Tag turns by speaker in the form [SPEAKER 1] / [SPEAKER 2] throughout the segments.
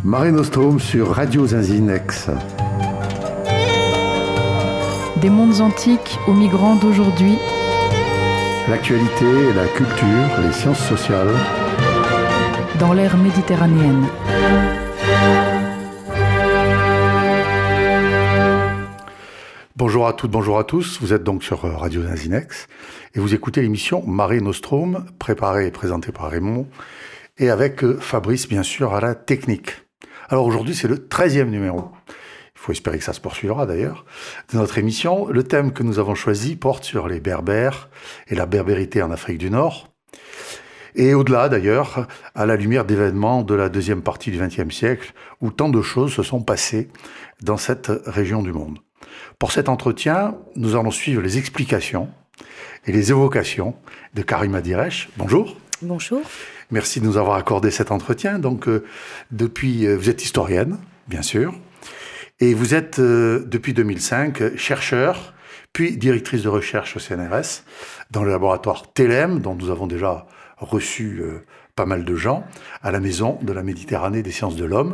[SPEAKER 1] Mare Nostrum sur Radio Zinzinex.
[SPEAKER 2] Des mondes antiques aux migrants d'aujourd'hui.
[SPEAKER 1] L'actualité, la culture, les sciences sociales.
[SPEAKER 2] Dans l'ère méditerranéenne.
[SPEAKER 1] Bonjour à toutes, bonjour à tous. Vous êtes donc sur Radio Zinzinex et vous écoutez l'émission Mare Nostrum, préparée et présentée par Raymond, et avec Fabrice, bien sûr, à la technique. Alors aujourd'hui, c'est le 13e numéro. Il faut espérer que ça se poursuivra d'ailleurs, de notre émission. Le thème que nous avons choisi porte sur les Berbères et la berbérité en Afrique du Nord. Et au-delà d'ailleurs, à la lumière d'événements de la deuxième partie du XXe siècle, où tant de choses se sont passées dans cette région du monde. Pour cet entretien, nous allons suivre les explications et les évocations de Karima Diresh. Bonjour.
[SPEAKER 3] Bonjour.
[SPEAKER 1] Merci de nous avoir accordé cet entretien. Donc, vous êtes historienne, bien sûr, et vous êtes, depuis 2005, chercheur, puis directrice de recherche au CNRS, dans le laboratoire TELEM, dont nous avons déjà reçu pas mal de gens, à la Maison de la Méditerranée des sciences de l'homme.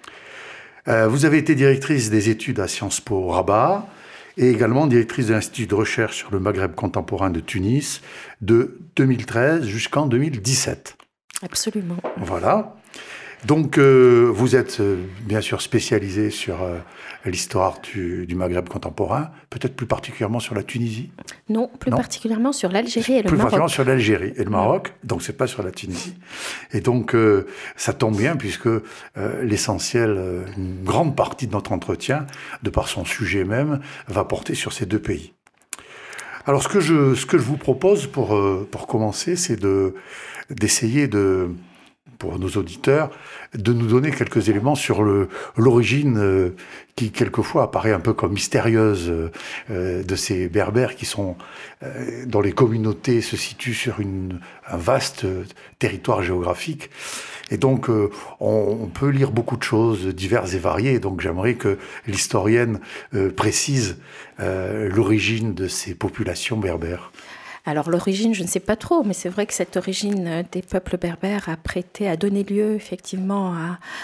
[SPEAKER 1] Vous avez été directrice des études à Sciences Po Rabat, et également directrice de l'Institut de recherche sur le Maghreb contemporain de Tunis, de 2013 jusqu'en 2017.
[SPEAKER 3] Absolument.
[SPEAKER 1] Voilà. Donc, vous êtes bien sûr spécialisé sur l'histoire du Maghreb contemporain, peut-être plus particulièrement sur la Tunisie.
[SPEAKER 3] Non, plus particulièrement sur l'Algérie et le Maroc.
[SPEAKER 1] Plus particulièrement sur l'Algérie et le Maroc, donc c'est pas sur la Tunisie. Et donc, ça tombe bien puisque l'essentiel, une grande partie de notre entretien, de par son sujet même, va porter sur ces deux pays. Alors, ce que je vous propose pour commencer, c'est d'essayer pour nos auditeurs, de nous donner quelques éléments sur l'origine qui, quelquefois, apparaît un peu comme mystérieuse de ces Berbères qui sont, dont les communautés se situent sur un vaste territoire géographique. Et donc, on peut lire beaucoup de choses diverses et variées. Donc, j'aimerais que l'historienne précise l'origine de ces populations berbères.
[SPEAKER 3] Alors l'origine, je ne sais pas trop, mais c'est vrai que cette origine des peuples berbères a donné lieu effectivement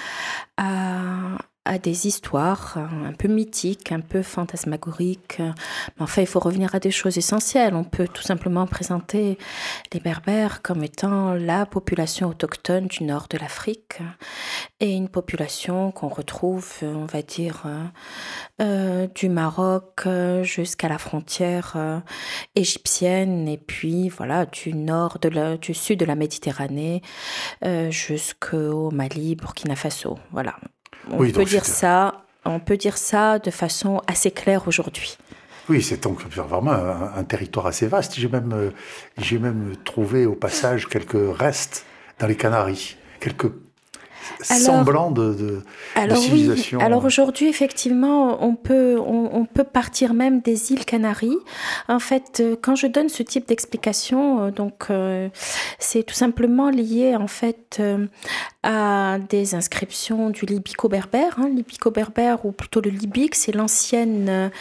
[SPEAKER 3] à des histoires un peu mythiques, un peu fantasmagoriques. Mais enfin, il faut revenir à des choses essentielles. On peut tout simplement présenter les Berbères comme étant la population autochtone du nord de l'Afrique et une population qu'on retrouve, on va dire, du Maroc jusqu'à la frontière égyptienne et puis voilà du sud de la Méditerranée jusqu'au Mali, Burkina Faso. Voilà. On peut dire ça de façon assez claire aujourd'hui.
[SPEAKER 1] Oui, c'est donc vraiment un territoire assez vaste. J'ai même trouvé au passage quelques restes dans les Canaries, quelques semblants de civilisation.
[SPEAKER 3] Oui. Alors aujourd'hui, effectivement, on peut partir même des îles Canaries. En fait, quand je donne ce type d'explication, c'est tout simplement lié en fait à des inscriptions du libico-berbère. Libico-berbère, ou plutôt le libique, c'est l'ancienne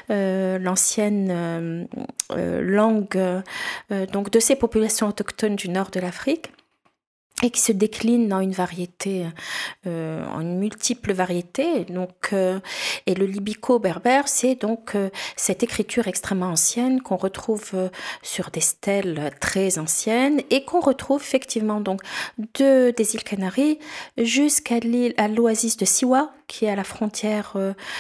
[SPEAKER 3] langue donc de ces populations autochtones du nord de l'Afrique, et qui se décline en une multiple variété. Et le libico-berbère, c'est donc cette écriture extrêmement ancienne qu'on retrouve sur des stèles très anciennes et qu'on retrouve effectivement donc des îles Canaries jusqu'à l'oasis de Siwa, qui est à la frontière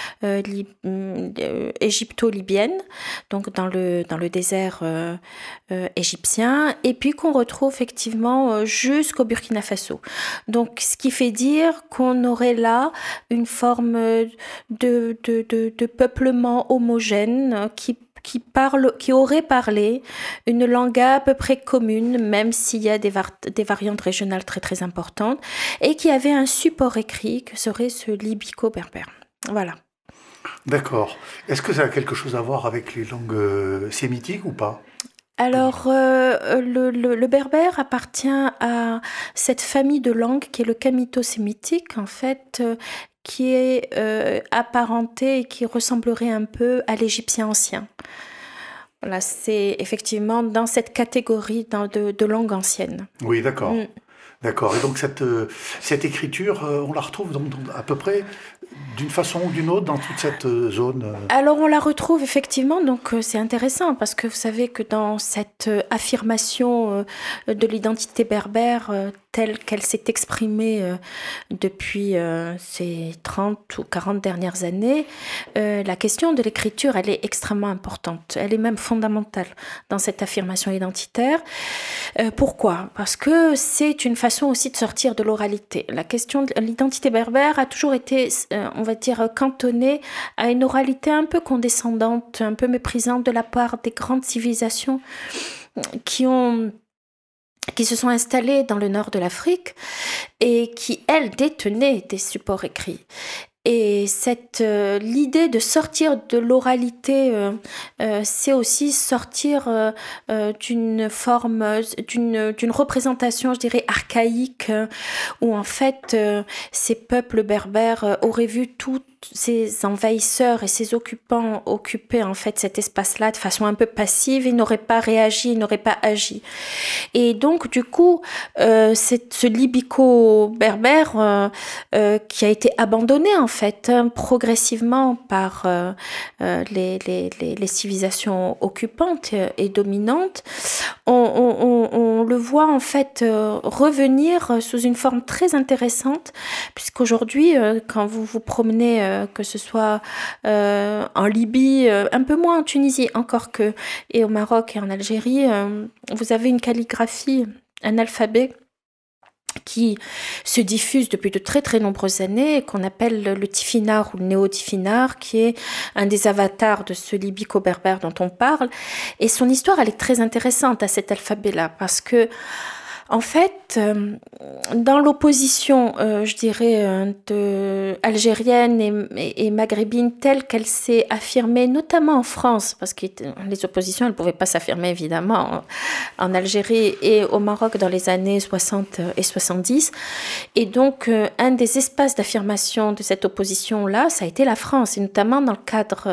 [SPEAKER 3] égypto-libyenne, donc dans le désert égyptien, et puis qu'on retrouve effectivement jusqu'au Burkina Faso. Donc, ce qui fait dire qu'on aurait là une forme de peuplement homogène qui aurait parlé une langue à peu près commune, même s'il y a des variantes régionales très très importantes, et qui avait un support écrit que serait ce libico-berbère. Voilà.
[SPEAKER 1] D'accord. Est-ce que ça a quelque chose à voir avec les langues sémitiques ou pas ?
[SPEAKER 3] Alors, le berbère appartient à cette famille de langues qui est le camito-sémitique, en fait, qui est apparenté et qui ressemblerait un peu à l'égyptien ancien. Voilà, c'est effectivement dans cette catégorie de langues anciennes.
[SPEAKER 1] Oui, d'accord. D'accord. Et donc cette écriture, on la retrouve donc à peu près d'une façon ou d'une autre dans toute cette zone.
[SPEAKER 3] Alors on la retrouve effectivement, donc c'est intéressant parce que vous savez que dans cette affirmation de l'identité berbère telle qu'elle s'est exprimée depuis ces 30 ou 40 dernières années, la question de l'écriture, elle est extrêmement importante. Elle est même fondamentale dans cette affirmation identitaire. Pourquoi ? Parce que c'est une façon aussi de sortir de l'oralité. La question de l'identité berbère a toujours été, on va dire, cantonnée à une oralité un peu condescendante, un peu méprisante de la part des grandes civilisations qui se sont installées dans le nord de l'Afrique et qui, elles, détenaient des supports écrits. Et l'idée de sortir de l'oralité, c'est aussi sortir d'une représentation, je dirais, archaïque, où en fait, ces peuples berbères auraient vu toutes ces envahisseurs et ces occupants occuper en fait cet espace-là de façon un peu passive. Ils n'auraient pas réagi, ils n'auraient pas agi. Et donc, du coup, ce libico berbère qui a été abandonné en fait progressivement par les civilisations occupantes et dominantes, on le voit en fait revenir sous une forme très intéressante, puisqu'aujourd'hui, quand vous vous promenez, que ce soit en Libye, un peu moins en Tunisie encore que, et au Maroc et en Algérie, vous avez une calligraphie, un alphabet qui se diffuse depuis de très très nombreuses années, qu'on appelle le tifinagh ou le néo-tifinagh, qui est un des avatars de ce libico-berbère dont on parle. Et son histoire, elle est très intéressante à cet alphabet-là, parce que en fait, dans l'opposition, je dirais, algérienne et maghrébine telle qu'elle s'est affirmée, notamment en France, parce que les oppositions, elles ne pouvaient pas s'affirmer évidemment en Algérie et au Maroc dans les années 60 et 70. Et donc, un des espaces d'affirmation de cette opposition-là, ça a été la France, et notamment dans le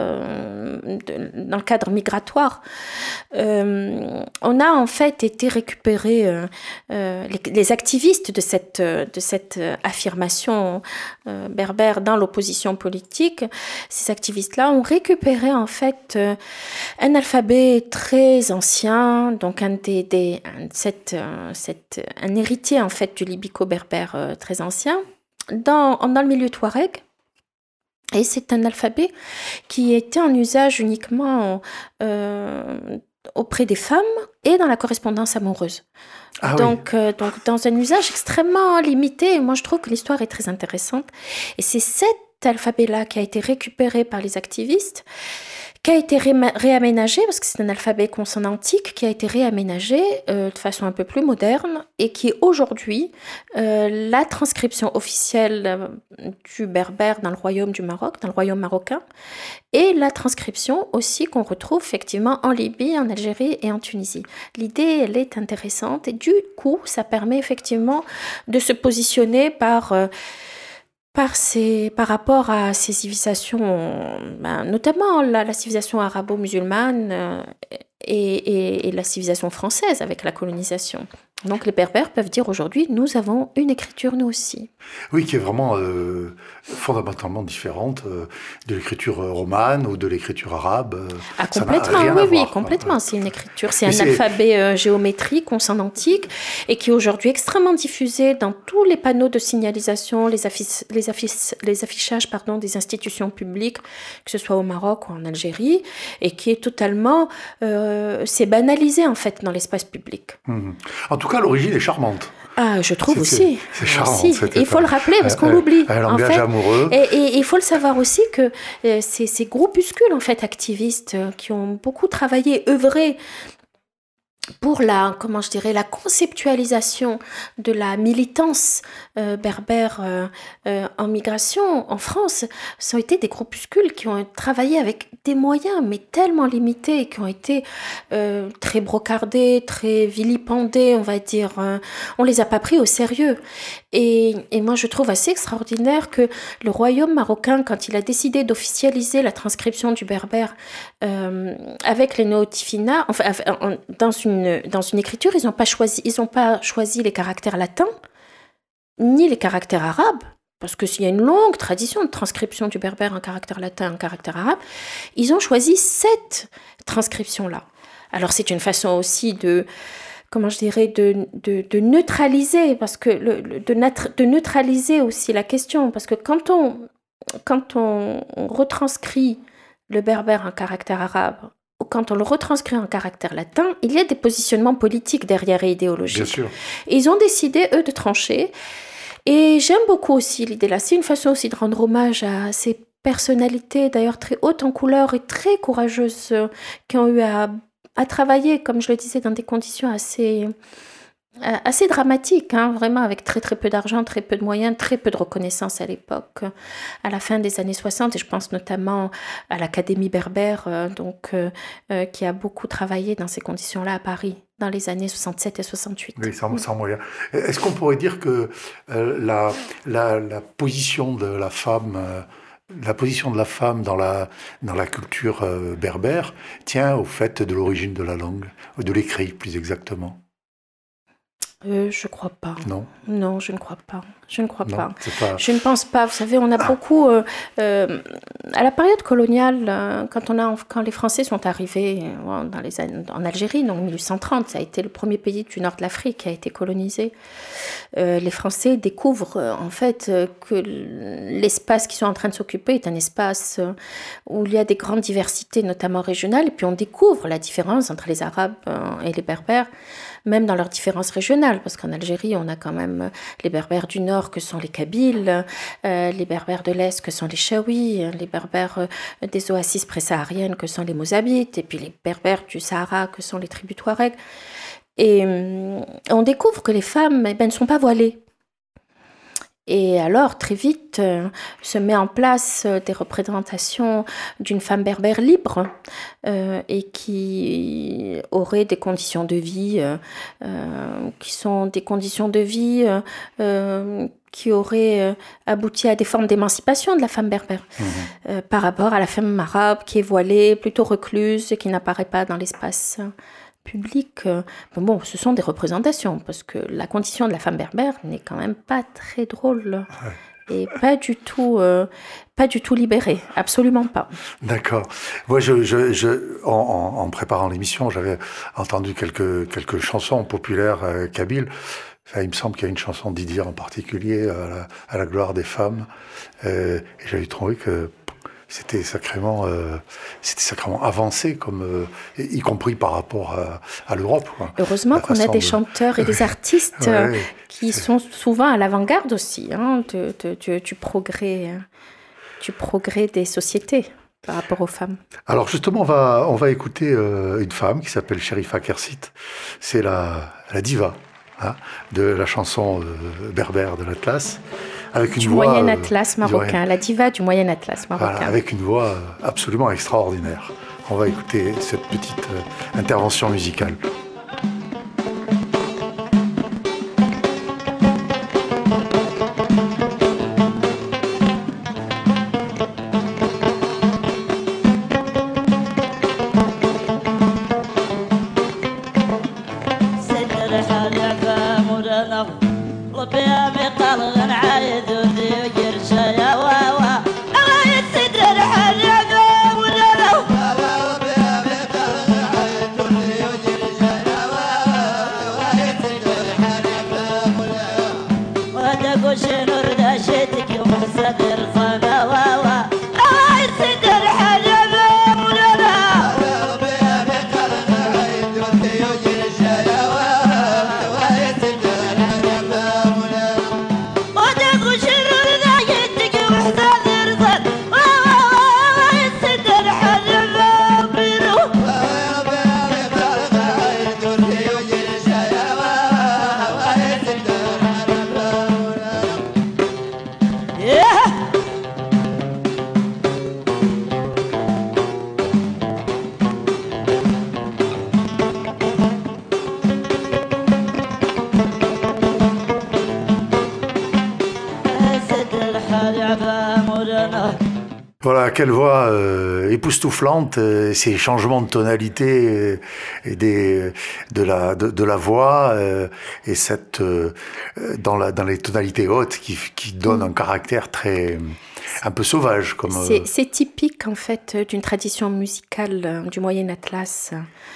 [SPEAKER 3] cadre migratoire. On a en fait été récupérés les activistes de cette affirmation berbère dans l'opposition politique. Ces activistes-là ont récupéré en fait un alphabet très ancien, donc un héritier en fait du libico-berbère très ancien dans le milieu touareg. Et c'est un alphabet qui était en usage uniquement auprès des femmes et dans la correspondance amoureuse.
[SPEAKER 1] Ah
[SPEAKER 3] donc dans un usage extrêmement limité. Et moi, je trouve que l'histoire est très intéressante. Et c'est cet alphabet-là qui a été récupéré par les activistes, qui a été réaménagé, parce que c'est un alphabet consonantique, qui a été réaménagé de façon un peu plus moderne, et qui est aujourd'hui la transcription officielle du berbère dans le royaume du Maroc, dans le royaume marocain, et la transcription aussi qu'on retrouve effectivement en Libye, en Algérie et en Tunisie. L'idée, elle est intéressante, et du coup, ça permet effectivement de se positionner par rapport à ces civilisations, notamment la civilisation arabo-musulmane et la civilisation française avec la colonisation. Donc les Berbères peuvent dire aujourd'hui, nous avons une écriture nous aussi.
[SPEAKER 1] Oui, qui est vraiment fondamentalement différente de l'écriture romane ou de l'écriture arabe.
[SPEAKER 3] Complètement, oui, complètement. C'est une écriture, c'est un alphabet géométrique, consonantique, et qui est aujourd'hui extrêmement diffusé dans tous les panneaux de signalisation, les affichages des institutions publiques, que ce soit au Maroc ou en Algérie, et qui est totalement, c'est banalisé en fait dans l'espace public.
[SPEAKER 1] En tout cas, l'origine est charmante.
[SPEAKER 3] Ah, je trouve aussi.
[SPEAKER 1] C'est charmant.
[SPEAKER 3] Il faut le rappeler parce qu'on l'oublie.
[SPEAKER 1] Un langage amoureux.
[SPEAKER 3] Et il faut le savoir aussi que ces groupuscules en fait activistes qui ont beaucoup travaillé, œuvré pour la conceptualisation de la militance berbère en migration en France, ça a été des groupuscules qui ont travaillé avec des moyens, mais tellement limités, qui ont été très brocardés, très vilipendés, on va dire. On les a pas pris au sérieux. Et moi, je trouve assez extraordinaire que le royaume marocain, quand il a décidé d'officialiser la transcription du berbère avec les néo-tifinagh, dans une écriture, ils n'ont pas choisi les caractères latins, ni les caractères arabes, parce qu'il y a une longue tradition de transcription du berbère en caractère latin, en caractère arabe. Ils ont choisi cette transcription-là. Alors c'est une façon aussi de neutraliser, parce que de neutraliser aussi la question, parce que quand on retranscrit le berbère en caractère arabe, ou quand on le retranscrit en caractère latin, il y a des positionnements politiques derrière et idéologiques.
[SPEAKER 1] Bien sûr.
[SPEAKER 3] Et ils ont décidé, eux, de trancher. Et j'aime beaucoup aussi l'idée là. C'est une façon aussi de rendre hommage à ces personnalités, d'ailleurs très hautes en couleur et très courageuses, qui ont eu à travailler, comme je le disais, dans des conditions assez dramatiques, hein, vraiment, avec très très peu d'argent, très peu de moyens, très peu de reconnaissance à l'époque, à la fin des années 60, et je pense notamment à l'Académie berbère, qui a beaucoup travaillé dans ces conditions-là à Paris, dans les années 67 et 68.
[SPEAKER 1] Oui, sans moyen. Est-ce qu'on pourrait dire que la position de la femme... La position de la femme dans la culture berbère tient au fait de l'origine de la langue, de l'écrit plus exactement.
[SPEAKER 3] Je crois pas.
[SPEAKER 1] Non.
[SPEAKER 3] Non, je ne crois pas. Je ne crois pas.
[SPEAKER 1] Pas.
[SPEAKER 3] Je ne pense pas. Vous savez, on a beaucoup à la période coloniale, quand les Français sont arrivés en Algérie, donc en 1830, ça a été le premier pays du nord de l'Afrique qui a été colonisé. Les Français découvrent en fait que l'espace qu'ils sont en train de s'occuper est un espace où il y a des grandes diversités, notamment régionales, et puis on découvre la différence entre les Arabes et les Berbères, même dans leurs différences régionales, parce qu'en Algérie, on a quand même les Berbères du Nord que sont les Kabyles, les Berbères de l'Est que sont les Chaouis, les Berbères des oasis pré-sahariennes que sont les Mozabites, et puis les Berbères du Sahara que sont les tribus Touaregs. Et on découvre que les femmes ne sont pas voilées. Et alors, très vite, se met en place des représentations d'une femme berbère libre et qui aurait des conditions de vie qui sont des conditions de vie qui auraient abouti à des formes d'émancipation de la femme berbère par rapport à la femme arabe qui est voilée, plutôt recluse et qui n'apparaît pas dans l'espace public. Bon, ce sont des représentations, parce que la condition de la femme berbère n'est quand même pas très drôle et pas du tout libérée, absolument pas.
[SPEAKER 1] D'accord. Moi, en préparant l'émission, j'avais entendu quelques chansons populaires kabyles. Enfin, il me semble qu'il y a une chanson d'Idir en particulier à la gloire des femmes, et j'avais trouvé que c'était sacrément avancé, y compris par rapport à l'Europe. Quoi.
[SPEAKER 3] Heureusement qu'on a des chanteurs et des artistes qui sont souvent à l'avant-garde aussi du progrès des sociétés par rapport aux femmes.
[SPEAKER 1] Alors justement, on va écouter une femme qui s'appelle Chérifa Kersit. C'est la diva de la chanson berbère de l'Atlas. Avec une voix,
[SPEAKER 3] Moyen Atlas marocain, la diva du Moyen Atlas marocain.
[SPEAKER 1] Voilà, avec une voix absolument extraordinaire. On va écouter cette petite intervention musicale. Voilà, quelle voix époustouflante, ces changements de tonalité de la voix et cette dans les tonalités hautes qui donnent un caractère un peu sauvage.
[SPEAKER 3] C'est typique en fait d'une tradition musicale du Moyen Atlas.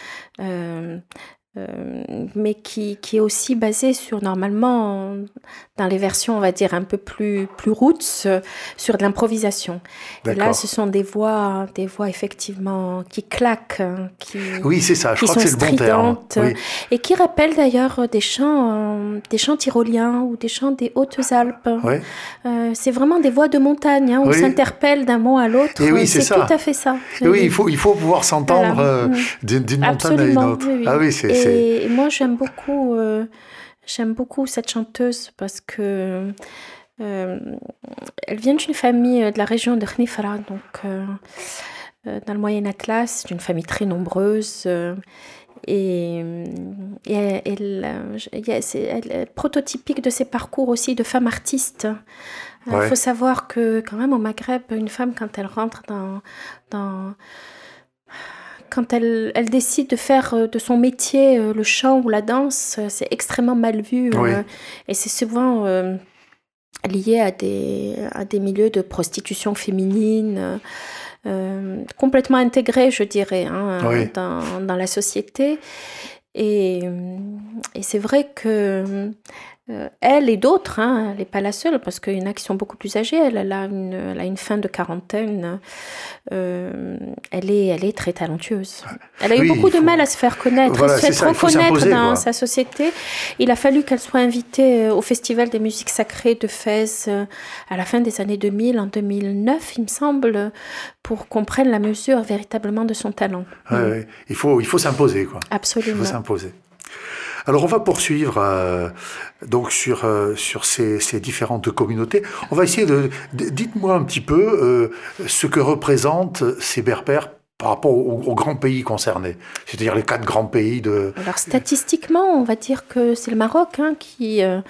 [SPEAKER 3] Mais qui est aussi basée sur, normalement, dans les versions, on va dire, un peu plus roots, sur de l'improvisation. Et là, ce sont des voix effectivement, qui claquent,
[SPEAKER 1] oui, c'est ça, je crois que c'est le bon terme. Oui.
[SPEAKER 3] Et qui rappellent d'ailleurs des chants tyroliens ou des chants des Hautes-Alpes.
[SPEAKER 1] Oui.
[SPEAKER 3] C'est vraiment des voix de montagne, où on s'interpelle d'un mot à l'autre.
[SPEAKER 1] Et oui, c'est
[SPEAKER 3] tout à fait ça.
[SPEAKER 1] Et oui, il faut pouvoir s'entendre d'une montagne à une autre.
[SPEAKER 3] Oui.
[SPEAKER 1] Ah oui,
[SPEAKER 3] Et moi, j'aime beaucoup cette chanteuse parce que elle vient d'une famille de la région de Khnifra, donc dans le Moyen Atlas, d'une famille très nombreuse. Et elle est prototypique de ses parcours aussi de femme artiste. Il faut savoir que quand même au Maghreb, une femme, quand elle rentre quand elle décide de faire de son métier le chant ou la danse, c'est extrêmement mal vu. Et c'est souvent lié à des milieux de prostitution féminine, complètement intégrés, je dirais, dans la société. Et c'est vrai que elle et d'autres, elle n'est pas la seule, parce qu'il y en a qui sont beaucoup plus âgées. Elle a une fin de quarantaine. Elle est très talentueuse. Elle a eu beaucoup de mal à se faire connaître, à se faire reconnaître dans sa société. Il a fallu qu'elle soit invitée au Festival des musiques sacrées de Fès à la fin des années 2000, en 2009, il me semble, pour qu'on prenne la mesure véritablement de son talent.
[SPEAKER 1] Ouais. Il faut s'imposer, quoi.
[SPEAKER 3] Absolument.
[SPEAKER 1] Il faut s'imposer. Alors on va poursuivre donc sur ces différentes communautés. On va essayer dites-moi un petit peu ce que représentent ces Berbères par rapport aux grands pays concernés, c'est-à-dire les 4 grands pays de...
[SPEAKER 3] Alors statistiquement, on va dire que c'est le Maroc qui a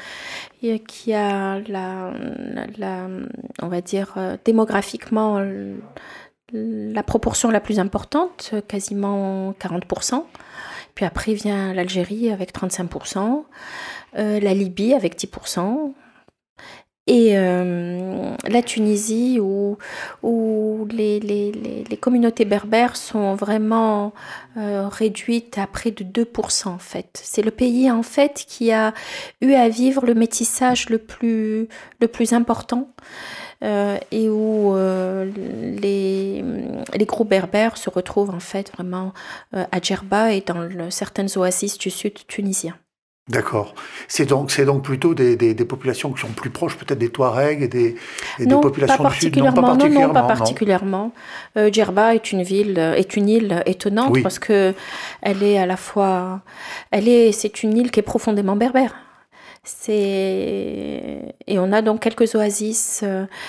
[SPEAKER 3] on va dire démographiquement la proportion la plus importante, quasiment 40%. Puis après vient l'Algérie avec 35%, la Libye avec 10%, et la Tunisie où les communautés berbères sont vraiment réduites à près de 2% en fait. C'est le pays en fait qui a eu à vivre le métissage le plus important. Et où les groupes berbères se retrouvent en fait vraiment à Djerba et dans certaines oasis du sud tunisien.
[SPEAKER 1] D'accord. C'est donc plutôt des populations qui sont plus proches peut-être des Touaregs et des populations du sud.
[SPEAKER 3] Non, pas particulièrement. Djerba est une île étonnante parce que c'est une île qui est profondément berbère. Et on a donc quelques oasis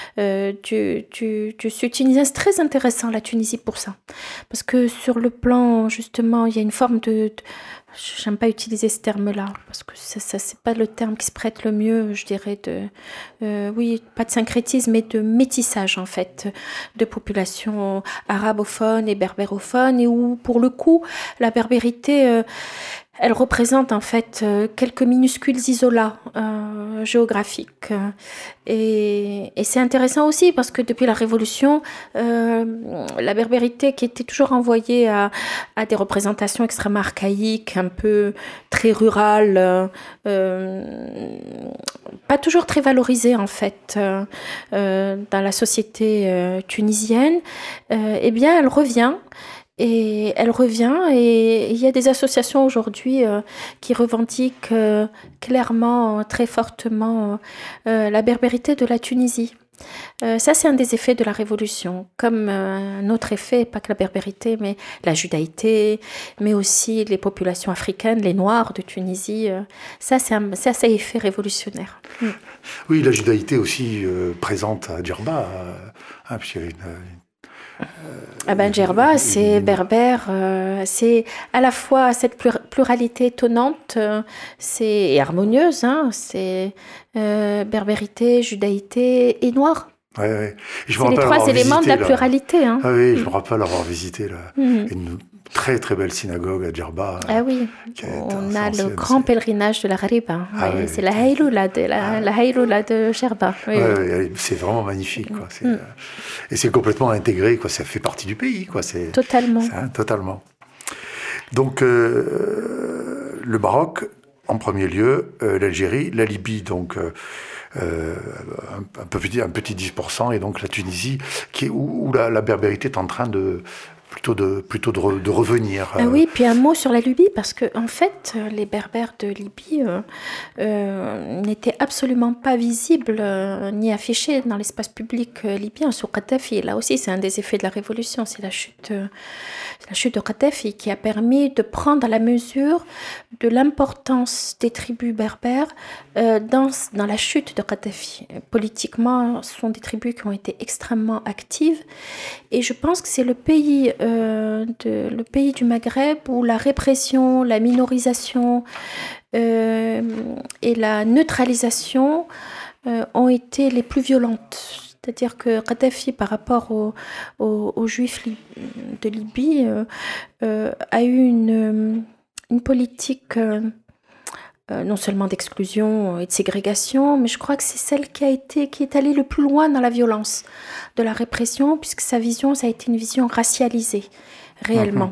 [SPEAKER 3] du sud tunisien. C'est très intéressant la Tunisie pour ça, parce que sur le plan justement, il y a une forme de j'aime pas utiliser ce terme-là parce que ça c'est pas le terme qui se prête le mieux, je dirais pas de syncrétisme mais de métissage en fait de populations arabophones et berbérophones, et où pour le coup la berbérité elle représente en fait quelques minuscules isolats géographiques. Et c'est intéressant aussi parce que depuis la Révolution, la berbérité qui était toujours envoyée à des représentations extrêmement archaïques, un peu très rurales, pas toujours très valorisées en fait dans la société tunisienne, eh bien elle revient. Et il y a des associations aujourd'hui qui revendiquent clairement, très fortement la berbérité de la Tunisie. Ça, c'est un des effets de la Révolution, comme un autre effet, pas que la berbérité, mais la judaïté, mais aussi les populations africaines, les Noirs de Tunisie. Ça, c'est un effet révolutionnaire.
[SPEAKER 1] Oui, la judaïté aussi présente à Djerba, puisqu'il y avait
[SPEAKER 3] Djerba, c'est berbère, c'est à la fois cette pluralité étonnante et harmonieuse, c'est berbérité, judaïté et noir.
[SPEAKER 1] Ouais.
[SPEAKER 3] C'est les 3 éléments de la pluralité. Hein.
[SPEAKER 1] Ah oui, je me rappelle avoir visité une très très belle synagogue à Djerba.
[SPEAKER 3] Ah oui, on a le grand pèlerinage de la Ghariba. C'est la Hayloula de Djerba. Oui.
[SPEAKER 1] C'est vraiment magnifique. Quoi. Et c'est complètement intégré, quoi. Ça fait partie du pays. Quoi.
[SPEAKER 3] Totalement.
[SPEAKER 1] Totalement. Donc, le Maroc, en premier lieu, l'Algérie, la Libye, donc... un petit 10%, et donc la Tunisie, où la berbérité est en train plutôt de revenir.
[SPEAKER 3] Oui, puis un mot sur la Libye, parce que en fait, les Berbères de Libye n'étaient absolument pas visibles ni affichés dans l'espace public libyen sous Kadhafi. Là aussi, c'est un des effets de la révolution, c'est la chute de Kadhafi qui a permis de prendre la mesure de l'importance des tribus berbères dans la chute de Kadhafi. Politiquement, ce sont des tribus qui ont été extrêmement actives, et je pense que c'est le pays du Maghreb où la répression, la minorisation et la neutralisation ont été les plus violentes. C'est-à-dire que Kadhafi, par rapport aux Juifs de Libye, a eu une politique non seulement d'exclusion et de ségrégation, mais je crois que c'est celle qui est allée le plus loin dans la violence de la répression, puisque sa vision, ça a été une vision racialisée, réellement,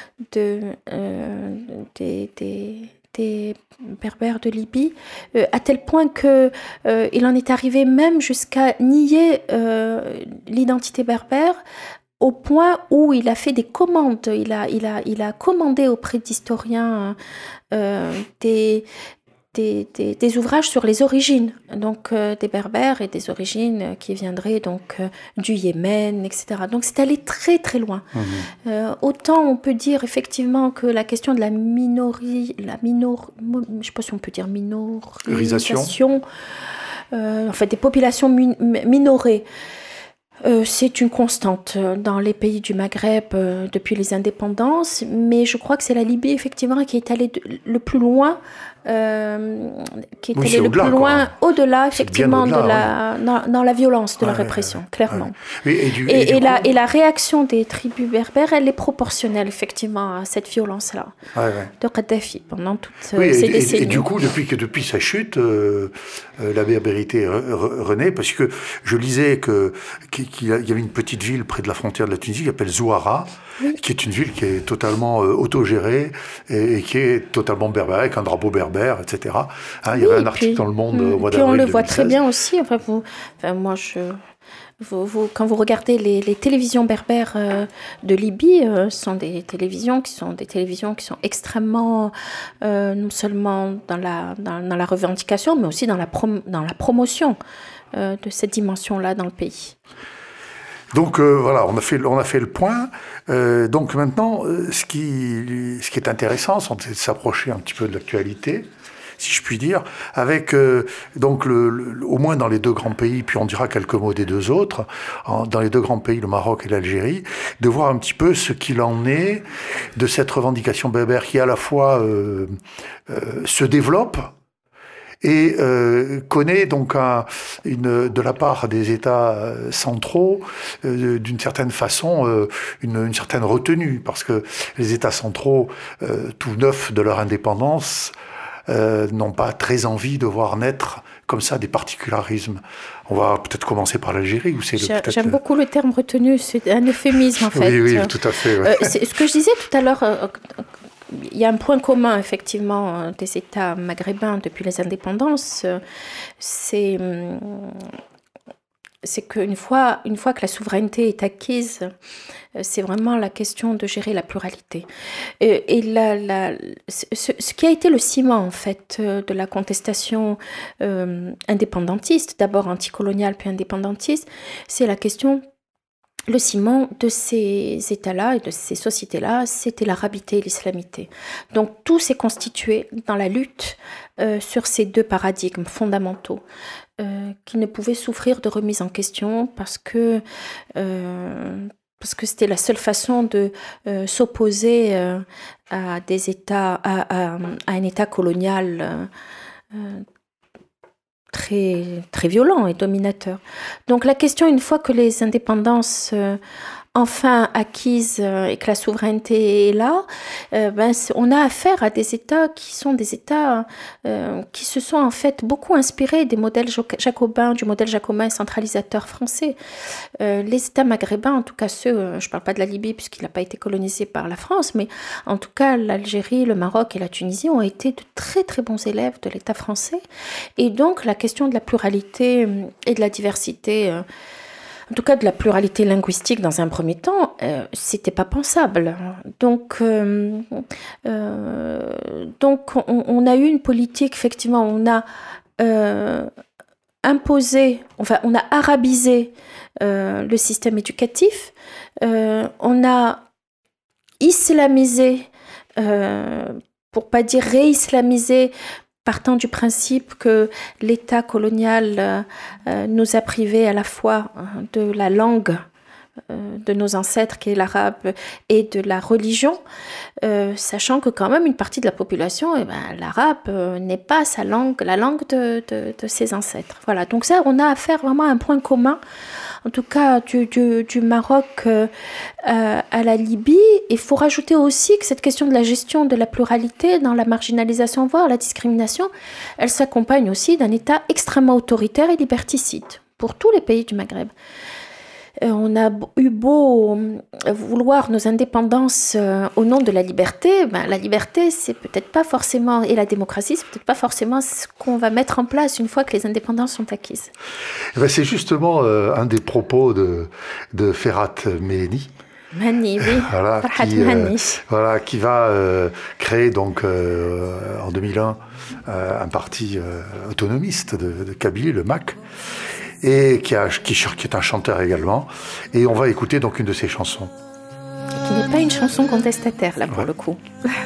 [SPEAKER 3] des Berbères de Libye, à tel point qu'il en est arrivé même jusqu'à nier l'identité berbère, au point où il a fait des commandes. Il a commandé auprès d'historiens des ouvrages sur les origines, donc des Berbères et des origines qui viendraient donc du Yémen, etc. Donc c'est allé très très loin. Autant on peut dire effectivement que la question de je sais pas si on peut dire minorisation, en fait des populations minorées. C'est une constante dans les pays du Maghreb depuis les indépendances, mais je crois que c'est la Libye effectivement qui est allée le plus loin, au-delà effectivement au-delà, dans la violence de la répression, clairement. Et la réaction des tribus berbères, elle est proportionnelle effectivement à cette violence-là de Kadhafi pendant toutes ces décennies.
[SPEAKER 1] Et du coup, depuis sa chute, la berbérité renaît, parce que je lisais qu'il y avait une petite ville près de la frontière de la Tunisie qui s'appelle Zouara, qui est une ville qui est totalement autogérée et qui est totalement berbère, avec un drapeau berbère, etc. Il y avait un article dans Le Monde au mois d'avril 2016.
[SPEAKER 3] On le voit très bien aussi. Quand vous regardez les télévisions berbères de Libye, sont des télévisions qui sont extrêmement non seulement dans la revendication, mais aussi dans la promotion de cette dimension-là dans le pays.
[SPEAKER 1] Donc voilà, on a fait le point. Donc maintenant, ce qui est intéressant, c'est de s'approcher un petit peu de l'actualité, si je puis dire, avec donc au moins dans les deux grands pays, puis on dira quelques mots des deux autres, dans les deux grands pays, le Maroc et l'Algérie, de voir un petit peu ce qu'il en est de cette revendication berbère qui à la fois se développe et connaît donc de la part des États centraux, d'une certaine façon, une certaine retenue, parce que les États centraux, tout neufs de leur indépendance, n'ont pas très envie de voir naître comme ça des particularismes. On va peut-être commencer par l'Algérie.
[SPEAKER 3] J'aime beaucoup le terme retenu, c'est un euphémisme en fait.
[SPEAKER 1] Oui, tout à fait. Ouais.
[SPEAKER 3] C'est ce que je disais tout à l'heure. Il y a un point commun, effectivement, des États maghrébins depuis les indépendances, c'est qu'une fois que la souveraineté est acquise, c'est vraiment la question de gérer la pluralité. Ce qui a été le ciment, en fait, de la contestation indépendantiste, d'abord anticoloniale puis indépendantiste, c'est la question. Le ciment de ces États-là et de ces sociétés-là, c'était l'arabité et l'islamité. Donc tout s'est constitué dans la lutte sur ces deux paradigmes fondamentaux qui ne pouvaient souffrir de remise en question parce que c'était la seule façon de s'opposer à des États, à un État colonial très, très violent et dominateur. Donc la question, une fois que les indépendances enfin acquises et que la souveraineté est là, on a affaire à des États qui sont des États qui se sont en fait beaucoup inspirés des modèles jacobins, du modèle jacobin centralisateur français. Les États maghrébins, en tout cas ceux, je ne parle pas de la Libye puisqu'il n'a pas été colonisé par la France, mais en tout cas l'Algérie, le Maroc et la Tunisie ont été de très très bons élèves de l'État français. Et donc la question de la pluralité et de la diversité, en tout cas de la pluralité linguistique dans un premier temps, c'était pas pensable. Donc on a eu une politique, effectivement, on a imposé, enfin on a arabisé le système éducatif, on a islamisé, pour pas dire réislamisé, partant du principe que l'État colonial nous a privés à la fois de la langue de nos ancêtres, qui est l'arabe, et de la religion, sachant que quand même une partie de la population, l'arabe n'est pas la langue de ses ancêtres. Voilà, donc ça, on a affaire vraiment à un point commun, en tout cas du Maroc à la Libye. Il faut rajouter aussi que cette question de la gestion de la pluralité dans la marginalisation, voire la discrimination, elle s'accompagne aussi d'un État extrêmement autoritaire et liberticide pour tous les pays du Maghreb. On a eu beau vouloir nos indépendances au nom de la liberté, la liberté c'est peut-être pas forcément, et la démocratie c'est peut-être pas forcément ce qu'on va mettre en place une fois que les indépendances sont acquises.
[SPEAKER 1] C'est justement un des propos de Ferhat Mehni.
[SPEAKER 3] Mehni, oui.
[SPEAKER 1] Qui va créer donc en 2001 un parti autonomiste de Kabylie, le MAK. Et qui est un chanteur également. Et on va écouter donc une de ses chansons.
[SPEAKER 3] Qui n'est pas une chanson contestataire, là, pour le coup.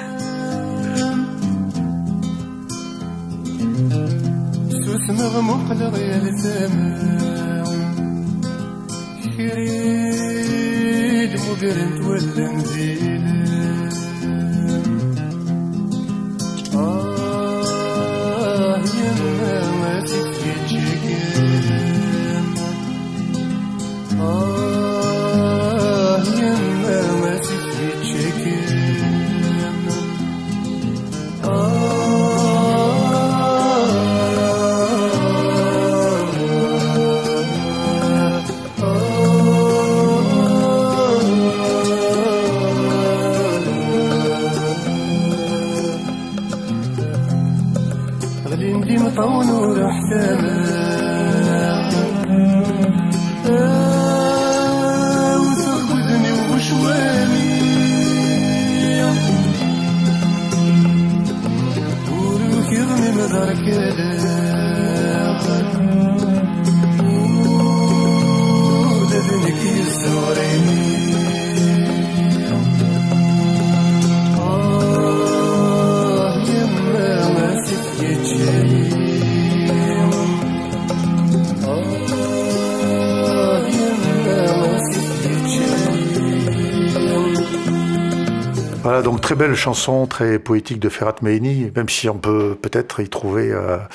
[SPEAKER 1] Voilà, donc très belle chanson, très poétique de Ferhat Mehni, même si on peut peut-être y trouver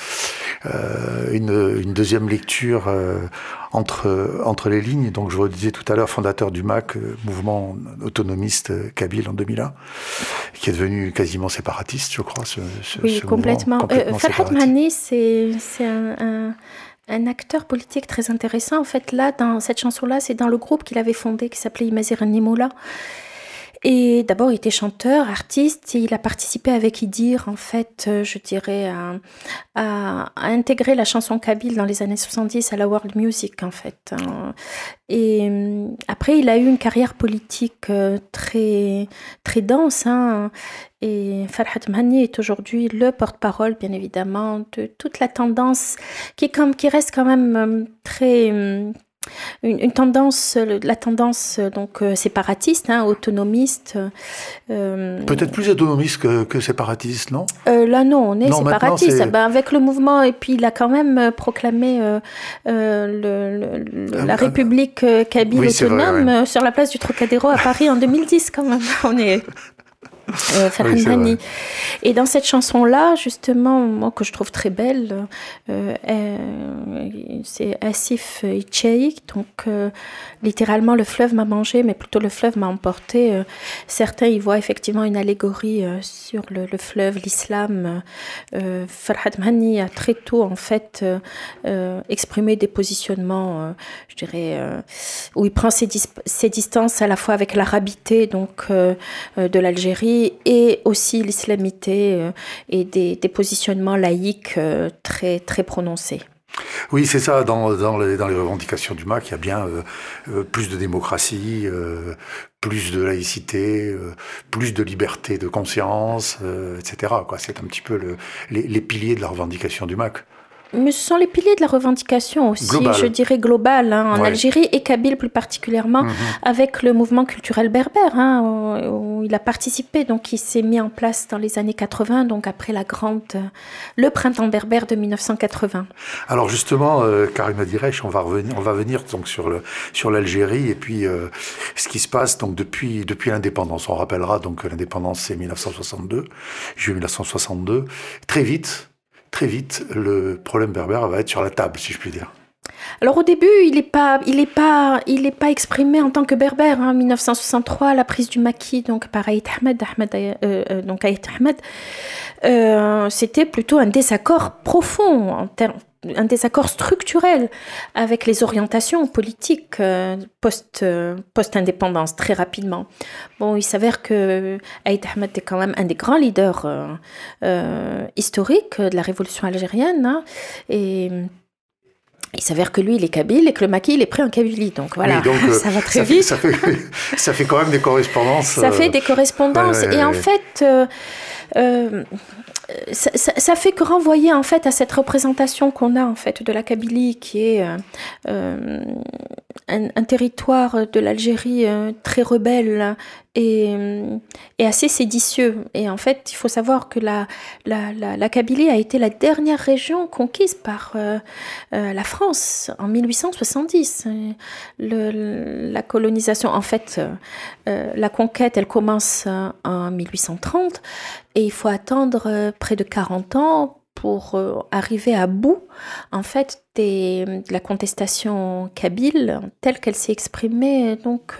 [SPEAKER 1] une deuxième lecture entre les lignes. Donc je vous le disais tout à l'heure, fondateur du MAK, mouvement autonomiste kabyle en 2001, qui est devenu quasiment séparatiste, je crois.
[SPEAKER 3] Oui, complètement. Ferhat Mehni, c'est un acteur politique très intéressant. En fait, là, dans cette chanson-là, c'est dans le groupe qu'il avait fondé, qui s'appelait Imazir Nimoula. Et d'abord, il était chanteur, artiste, et il a participé avec Idir, en fait, je dirais, à intégrer la chanson kabyle dans les années 70 à la world music, en fait. Et après, il a eu une carrière politique très, très dense, hein. Et Ferhat Mehni est aujourd'hui le porte-parole, bien évidemment, de toute la tendance qui reste quand même très... Une tendance, la tendance donc séparatiste, hein, autonomiste.
[SPEAKER 1] Peut-être plus autonomiste que séparatiste, non ?
[SPEAKER 3] Là, non, on est séparatiste. Avec le mouvement, et puis il a quand même proclamé la République kabyle autonome sur la place du Trocadéro à Paris en 2010, quand même. On est... Farhad Mhani. Et dans cette chanson-là, justement, moi, que je trouve très belle, c'est Asif Itchaïk, donc littéralement le fleuve m'a mangé, mais plutôt le fleuve m'a emporté. Certains y voient effectivement une allégorie sur le fleuve, l'islam. Farhad Mhani a très tôt, en fait, exprimé des positionnements, je dirais, où il prend ses distances à la fois avec l'arabité donc, de l'Algérie et aussi l'islamité et des positionnements laïques très, très prononcés.
[SPEAKER 1] Oui, c'est ça. Dans les revendications du MAC, il y a bien plus de démocratie, plus de laïcité, plus de liberté de conscience, etc. C'est un petit peu les piliers de la revendication du MAC.
[SPEAKER 3] Mais ce sont les piliers de la revendication aussi, je dirais globale, en Algérie et Kabyle plus particulièrement, avec le mouvement culturel berbère, où il a participé. Donc, il s'est mis en place dans les années 80, donc après le printemps berbère de 1980.
[SPEAKER 1] Alors justement, Karima Diresh, on va venir donc sur l'Algérie et puis ce qui se passe donc depuis l'indépendance. On rappellera donc que l'indépendance c'est 1962, juillet 1962. Très vite, le problème berbère va être sur la table, si je puis dire.
[SPEAKER 3] Alors au début, il est pas exprimé en tant que berbère. 1963, la prise du maquis donc par Aït Ahmed, c'était plutôt un désaccord profond un désaccord structurel avec les orientations politiques post-indépendance, très rapidement. Bon, il s'avère que Aït Ahmed est quand même un des grands leaders historiques de la révolution algérienne, et il s'avère que lui, il est kabyle et que le maquis, il est pris en Kabylie. Donc voilà, oui, donc, ça va très vite.
[SPEAKER 1] Ça fait quand même des correspondances.
[SPEAKER 3] Ça fait des correspondances. Et en fait, ça fait que renvoyer en fait à cette représentation qu'on a en fait de la Kabylie, qui est un territoire de l'Algérie très rebelle et assez séditieux. Et en fait, il faut savoir que la Kabylie a été la dernière région conquise par la France en 1870. La colonisation, en fait, la conquête, elle commence en 1830 et il faut attendre près de 40 ans pour arriver à bout, en fait, de la contestation kabyle telle qu'elle s'est exprimée, donc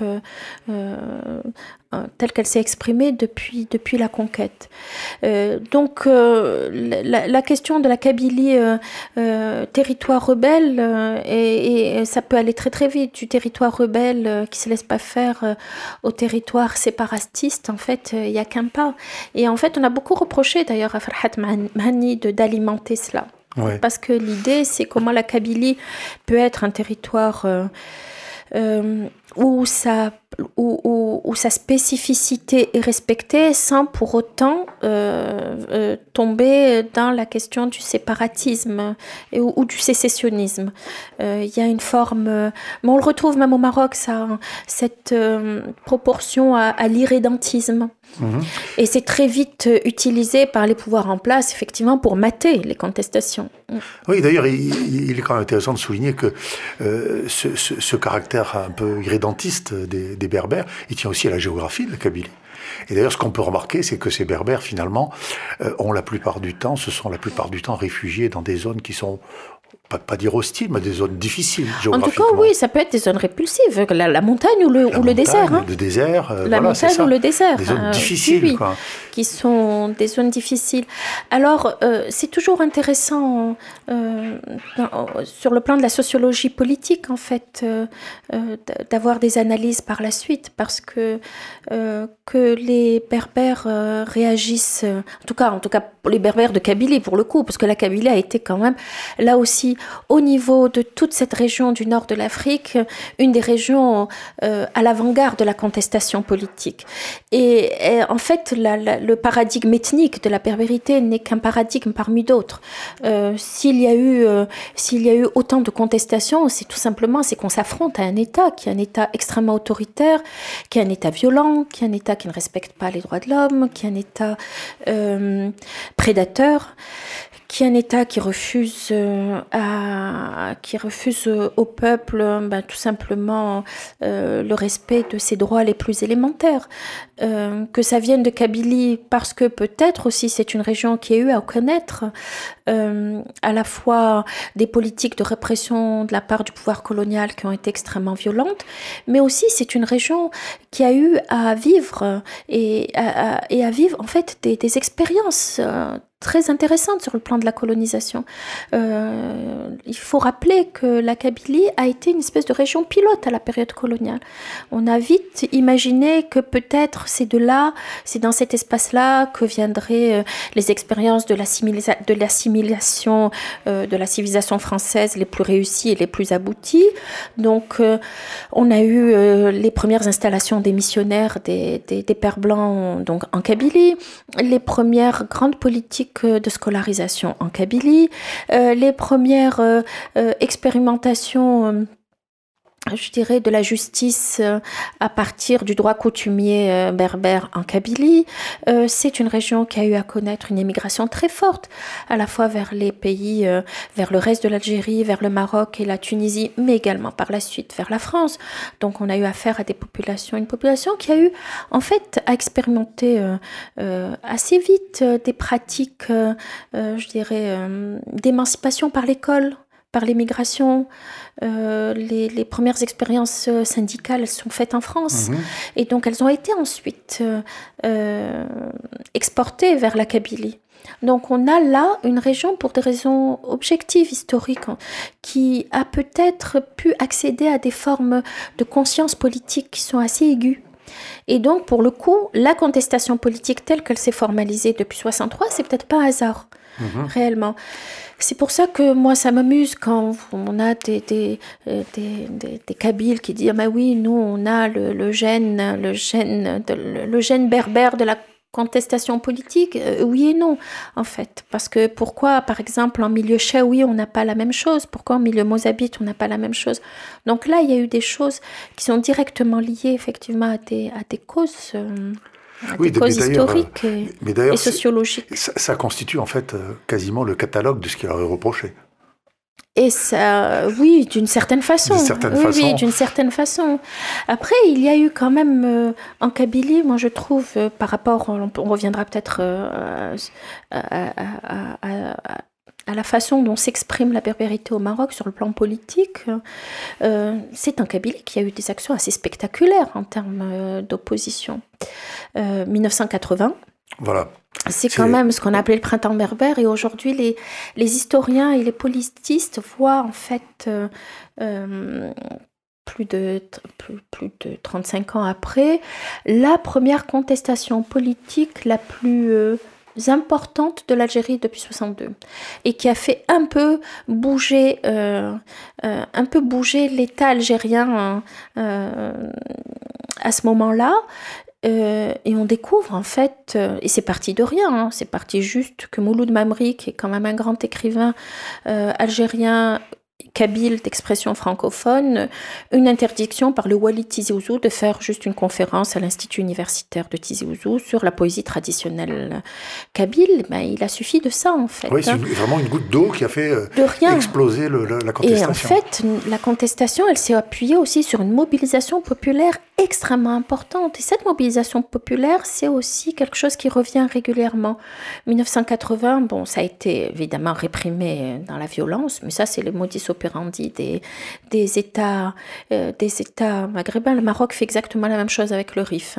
[SPEAKER 3] telle qu'elle s'est exprimée depuis la conquête. Donc la question de la Kabylie, territoire rebelle, et ça peut aller très très vite, du territoire rebelle qui se laisse pas faire au territoire séparatiste, en fait, il n'y a qu'un pas. Et en fait, on a beaucoup reproché d'ailleurs à Farhad Mhani d'alimenter cela. Ouais. Parce que l'idée, c'est comment la Kabylie peut être un territoire où sa spécificité est respectée sans pour autant tomber dans la question du séparatisme ou du sécessionnisme. Il y a une forme, mais on le retrouve même au Maroc, cette proportion à l'irrédentisme. Et c'est très vite utilisé par les pouvoirs en place, effectivement, pour mater les contestations.
[SPEAKER 1] Oui, d'ailleurs, il est quand même intéressant de souligner que ce caractère un peu irrédentiste des Berbères, il tient aussi à la géographie de la Kabylie. Et d'ailleurs, ce qu'on peut remarquer, c'est que ces Berbères, finalement, sont la plupart du temps réfugiés dans des zones qui sont, pas dire hostiles, mais des zones difficiles géographiquement.
[SPEAKER 3] En tout cas, oui, ça peut être des zones répulsives, la montagne ou le désert.
[SPEAKER 1] Le désert,
[SPEAKER 3] la montagne ou le désert.
[SPEAKER 1] Des zones difficiles,
[SPEAKER 3] oui,
[SPEAKER 1] quoi.
[SPEAKER 3] Qui sont des zones difficiles. Alors, c'est toujours intéressant sur le plan de la sociologie politique, en fait, d'avoir des analyses par la suite, parce que les Berbères réagissent, en tout cas pour les Berbères de Kabylie, pour le coup, parce que la Kabylie a été quand même, là aussi, au niveau de toute cette région du nord de l'Afrique, une des régions à l'avant-garde de la contestation politique. Et en fait, le paradigme ethnique de la berbérité n'est qu'un paradigme parmi d'autres. S'il y a eu autant de contestations, c'est tout simplement qu'on s'affronte à un État qui est un État extrêmement autoritaire, qui est un État violent, qui est un État qui ne respecte pas les droits de l'homme, qui est un État prédateur, qui est un État qui refuse qui refuse au peuple tout simplement le respect de ses droits les plus élémentaires. Que ça vienne de Kabylie parce que peut-être aussi c'est une région qui a eu à connaître à la fois des politiques de répression de la part du pouvoir colonial qui ont été extrêmement violentes, mais aussi c'est une région qui a eu à vivre et à vivre en fait des expériences très intéressante sur le plan de la colonisation. Il faut rappeler que la Kabylie a été une espèce de région pilote à la période coloniale. On a vite imaginé que peut-être c'est dans cet espace-là que viendraient les expériences de l'assimilation de la civilisation française les plus réussies et les plus abouties. Donc, on a eu les premières installations des missionnaires, des Pères Blancs donc, en Kabylie, les premières grandes politiques de scolarisation en Kabylie, les premières expérimentations je dirais de la justice à partir du droit coutumier berbère en Kabylie. C'est une région qui a eu à connaître une émigration très forte, à la fois vers les pays, vers le reste de l'Algérie, vers le Maroc et la Tunisie, mais également par la suite vers la France. Donc on a eu affaire à une population qui a eu en fait à expérimenter assez vite des pratiques, je dirais, d'émancipation par l'école, par l'émigration. Les premières expériences syndicales sont faites en France et donc elles ont été ensuite exportées vers la Kabylie. Donc on a là une région pour des raisons objectives, historiques, qui a peut-être pu accéder à des formes de conscience politique qui sont assez aiguës. Et donc pour le coup, la contestation politique telle qu'elle s'est formalisée depuis 1963, c'est peut-être pas un hasard, réellement. C'est pour ça que moi, ça m'amuse quand on a des Kabyles qui disent « Ah oui, nous, on a le gène berbère de la contestation politique. » Oui et non, en fait. Parce que pourquoi, par exemple, en milieu chaoui, on n'a pas la même chose? Pourquoi en milieu mozabite, on n'a pas la même chose? Donc là, il y a eu des choses qui sont directement liées, effectivement, à des causes... des causes historiques et sociologiques.
[SPEAKER 1] Ça constitue en fait quasiment le catalogue de ce qu'il leur est reproché.
[SPEAKER 3] Et ça, oui, d'une certaine façon. Oui, d'une certaine façon. Après, il y a eu quand même en Kabylie, moi je trouve, par rapport, on reviendra peut-être à la façon dont s'exprime la berbérité au Maroc sur le plan politique, c'est en Kabylie qu'il y a eu des actions assez spectaculaires en termes d'opposition. 1980, voilà. C'est quand même ce qu'on a appelé le printemps berbère, et aujourd'hui les historiens et les politistes voient en fait plus de 35 ans après, la première contestation politique la plus importante de l'Algérie depuis 1962 et qui a fait un peu bouger l'État algérien à ce moment-là. Et on découvre en fait, et c'est parti de rien, c'est parti juste que Mouloud Mamri, qui est quand même un grand écrivain algérien, kabyle d'expression francophone, une interdiction par le Wali Tizi Ouzou de faire juste une conférence à l'Institut universitaire de Tizi Ouzou sur la poésie traditionnelle kabyle. Il a suffi de ça en fait.
[SPEAKER 1] Oui, c'est vraiment une goutte d'eau qui a fait exploser la contestation.
[SPEAKER 3] Et en fait, la contestation, elle s'est appuyée aussi sur une mobilisation populaire extrêmement importante. Et cette mobilisation populaire, c'est aussi quelque chose qui revient régulièrement. 1980, ça a été évidemment réprimé dans la violence, mais ça, c'est le modus operandi des États maghrébins. Le Maroc fait exactement la même chose avec le Rif.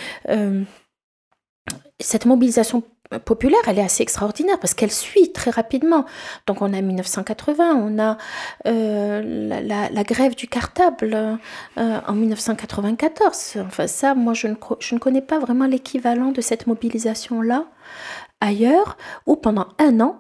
[SPEAKER 3] Cette mobilisation populaire, elle est assez extraordinaire parce qu'elle suit très rapidement. Donc on a 1980, on a la grève du cartable en 1994. Enfin ça, moi je ne connais pas vraiment l'équivalent de cette mobilisation-là ailleurs, où pendant un an,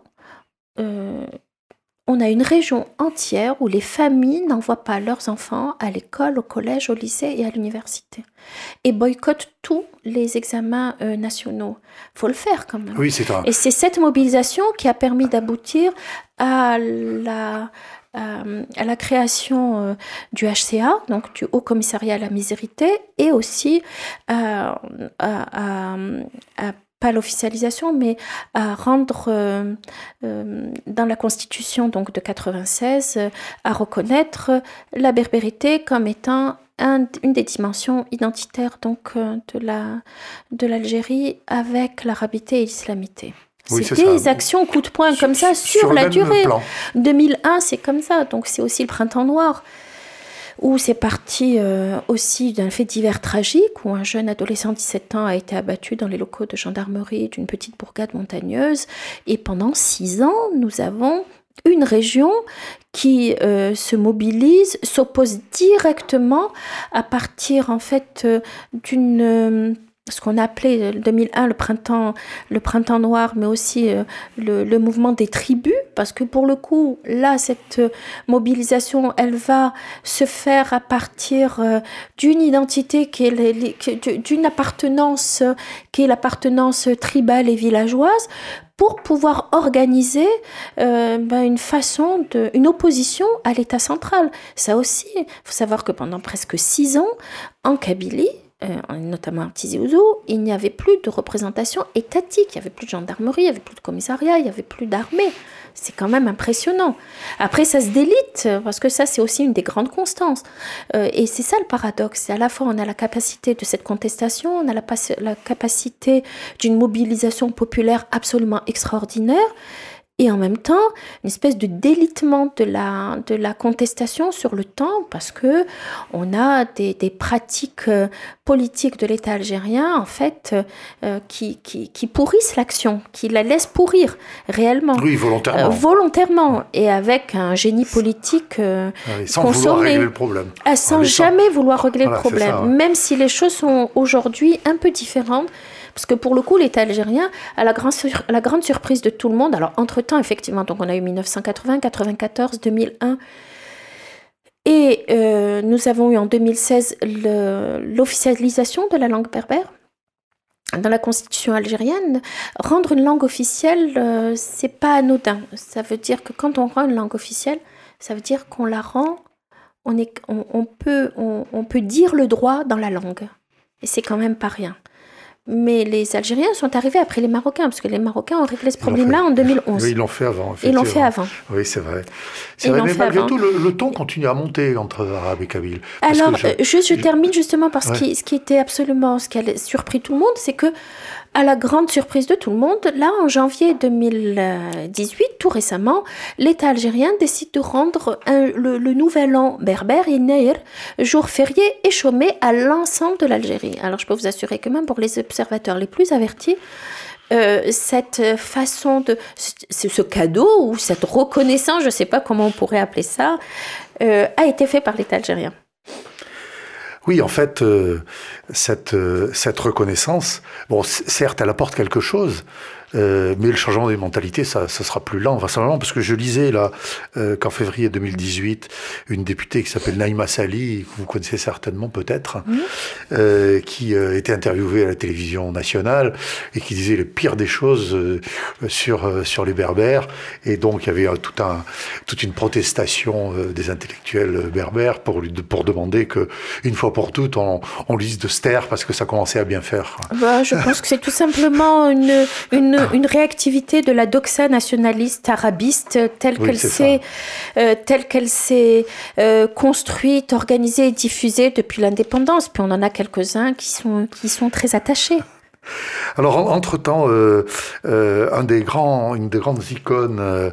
[SPEAKER 3] on a une région entière où les familles n'envoient pas leurs enfants à l'école, au collège, au lycée et à l'université. Et boycottent tous les examens nationaux. Il faut le faire quand même.
[SPEAKER 1] Oui, c'est vrai.
[SPEAKER 3] Et c'est cette mobilisation qui a permis d'aboutir à la création du HCA, donc du Haut Commissariat à la Misérité, et aussi à pas l'officialisation, mais à rendre dans la Constitution donc de 96, à reconnaître la berbérité comme étant une des dimensions identitaires donc de l'Algérie avec l'arabité et l'islamité.
[SPEAKER 1] Oui,
[SPEAKER 3] c'est des actions coup de poing comme ça sur la durée. Plan. 2001, c'est comme ça. Donc c'est aussi le Printemps noir, où c'est parti aussi d'un fait divers tragique, où un jeune adolescent de 17 ans a été abattu dans les locaux de gendarmerie d'une petite bourgade montagneuse. Et pendant 6 ans, nous avons une région qui se mobilise, s'oppose directement à partir en fait d'une ce qu'on appelait 2001 le printemps noir, mais aussi le mouvement des tribus, parce que pour le coup, là, cette mobilisation, elle va se faire à partir d'une identité qui est d'une appartenance qui est l'appartenance tribale et villageoise, pour pouvoir organiser une opposition à l'État central. Ça aussi, il faut savoir que pendant presque 6 ans, en Kabylie, notamment à Tizi Ouzou, il n'y avait plus de représentation étatique, il n'y avait plus de gendarmerie, il n'y avait plus de commissariat, il n'y avait plus d'armée. C'est quand même impressionnant. Après, ça se délite, parce que ça, c'est aussi une des grandes constances. Et c'est ça le paradoxe. C'est à la fois, on a la capacité de cette contestation, on a la capacité d'une mobilisation populaire absolument extraordinaire, et en même temps, une espèce de délitement de la contestation sur le temps, parce que on a des pratiques politiques de l'État algérien, en fait, qui pourrissent l'action, qui la laissent pourrir réellement.
[SPEAKER 1] Oui, volontairement.
[SPEAKER 3] Volontairement, et avec un génie politique
[SPEAKER 1] sans vouloir régler le problème.
[SPEAKER 3] Sans jamais vouloir régler le problème, ça, ouais. Même si les choses sont aujourd'hui un peu différentes. Parce que pour le coup, l'État algérien, à la grande surprise de tout le monde, alors entre-temps, effectivement, donc on a eu 1980, 94, 2001, et nous avons eu en 2016 l'officialisation de la langue berbère. Dans la constitution algérienne, rendre une langue officielle, c'est pas anodin. Ça veut dire que quand on rend une langue officielle, ça veut dire qu'on la rend, on peut dire le droit dans la langue. Et c'est quand même pas rien. Mais les Algériens sont arrivés après les Marocains, parce que les Marocains ont réglé ce problème-là en 2011.
[SPEAKER 1] Oui, ils l'ont fait avant.
[SPEAKER 3] Ils l'ont fait avant.
[SPEAKER 1] Oui, c'est vrai. C'est vrai, mais malgré tout, le ton continue à monter entre Arabes et Kabyles.
[SPEAKER 3] Alors, je termine justement par ce qui était absolument, ce qui a surpris tout le monde, c'est que, à la grande surprise de tout le monde, là, en janvier 2018, tout récemment, l'État algérien décide de rendre le nouvel an berbère, Inaïr, jour férié et chômé à l'ensemble de l'Algérie. Alors, je peux vous assurer que même pour les observateurs les plus avertis, cette façon ce cadeau ou cette reconnaissance, je ne sais pas comment on pourrait appeler ça, a été fait par l'État algérien.
[SPEAKER 1] Oui, en fait, cette reconnaissance, bon, certes, elle apporte quelque chose, mais le changement des mentalités, ça sera plus lent, vraisemblablement, parce que je lisais là qu'en février 2018, une députée qui s'appelle Naïma Sali, que vous connaissez certainement peut-être, qui était interviewée à la télévision nationale et qui disait le pire des choses sur les Berbères, et donc il y avait toute une protestation des intellectuels berbères pour demander que une fois pour toutes on lui dise de se taire parce que ça commençait à bien faire.
[SPEAKER 3] Je pense que c'est tout simplement une réactivité de la doxa nationaliste arabiste telle qu'elle s'est construite, organisée et diffusée depuis l'indépendance. Puis on en a quelques-uns qui sont très attachés.
[SPEAKER 1] Alors, entre-temps, une des grandes icônes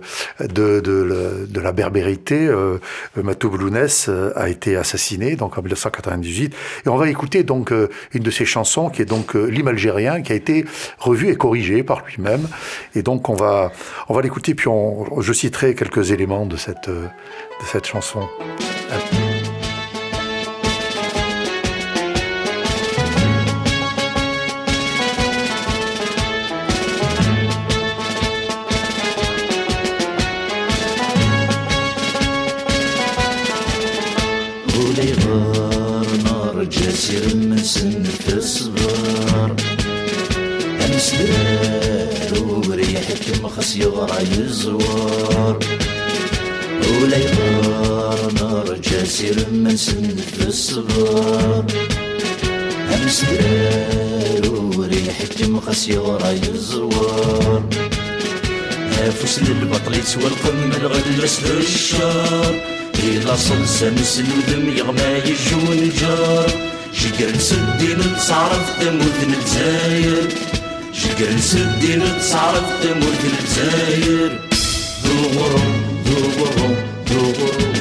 [SPEAKER 1] de la berbérité, Matou Blounès, a été assassiné donc en 1998. Et on va écouter donc une de ses chansons, qui est donc l'hymne algérien, qui a été revu et corrigé par lui-même. Et donc on va l'écouter, puis je citerai quelques éléments de cette chanson.
[SPEAKER 4] جسر من سنة الصغار أمس درار وريحك مخص يغرى الزوار ولا يغار نار جسر من سنة الصغار أمس درار وريحك مخس يغرى يزور نافوس للبطل يسوى القمل غلس للشار إلا صلصة مسن ودم يغمى يجون الجار شكر نسدي نتصعرف تموت نتزاير شكر نسدي نتصعرف تموت نتزاير دوغرو دوغرو دوغرو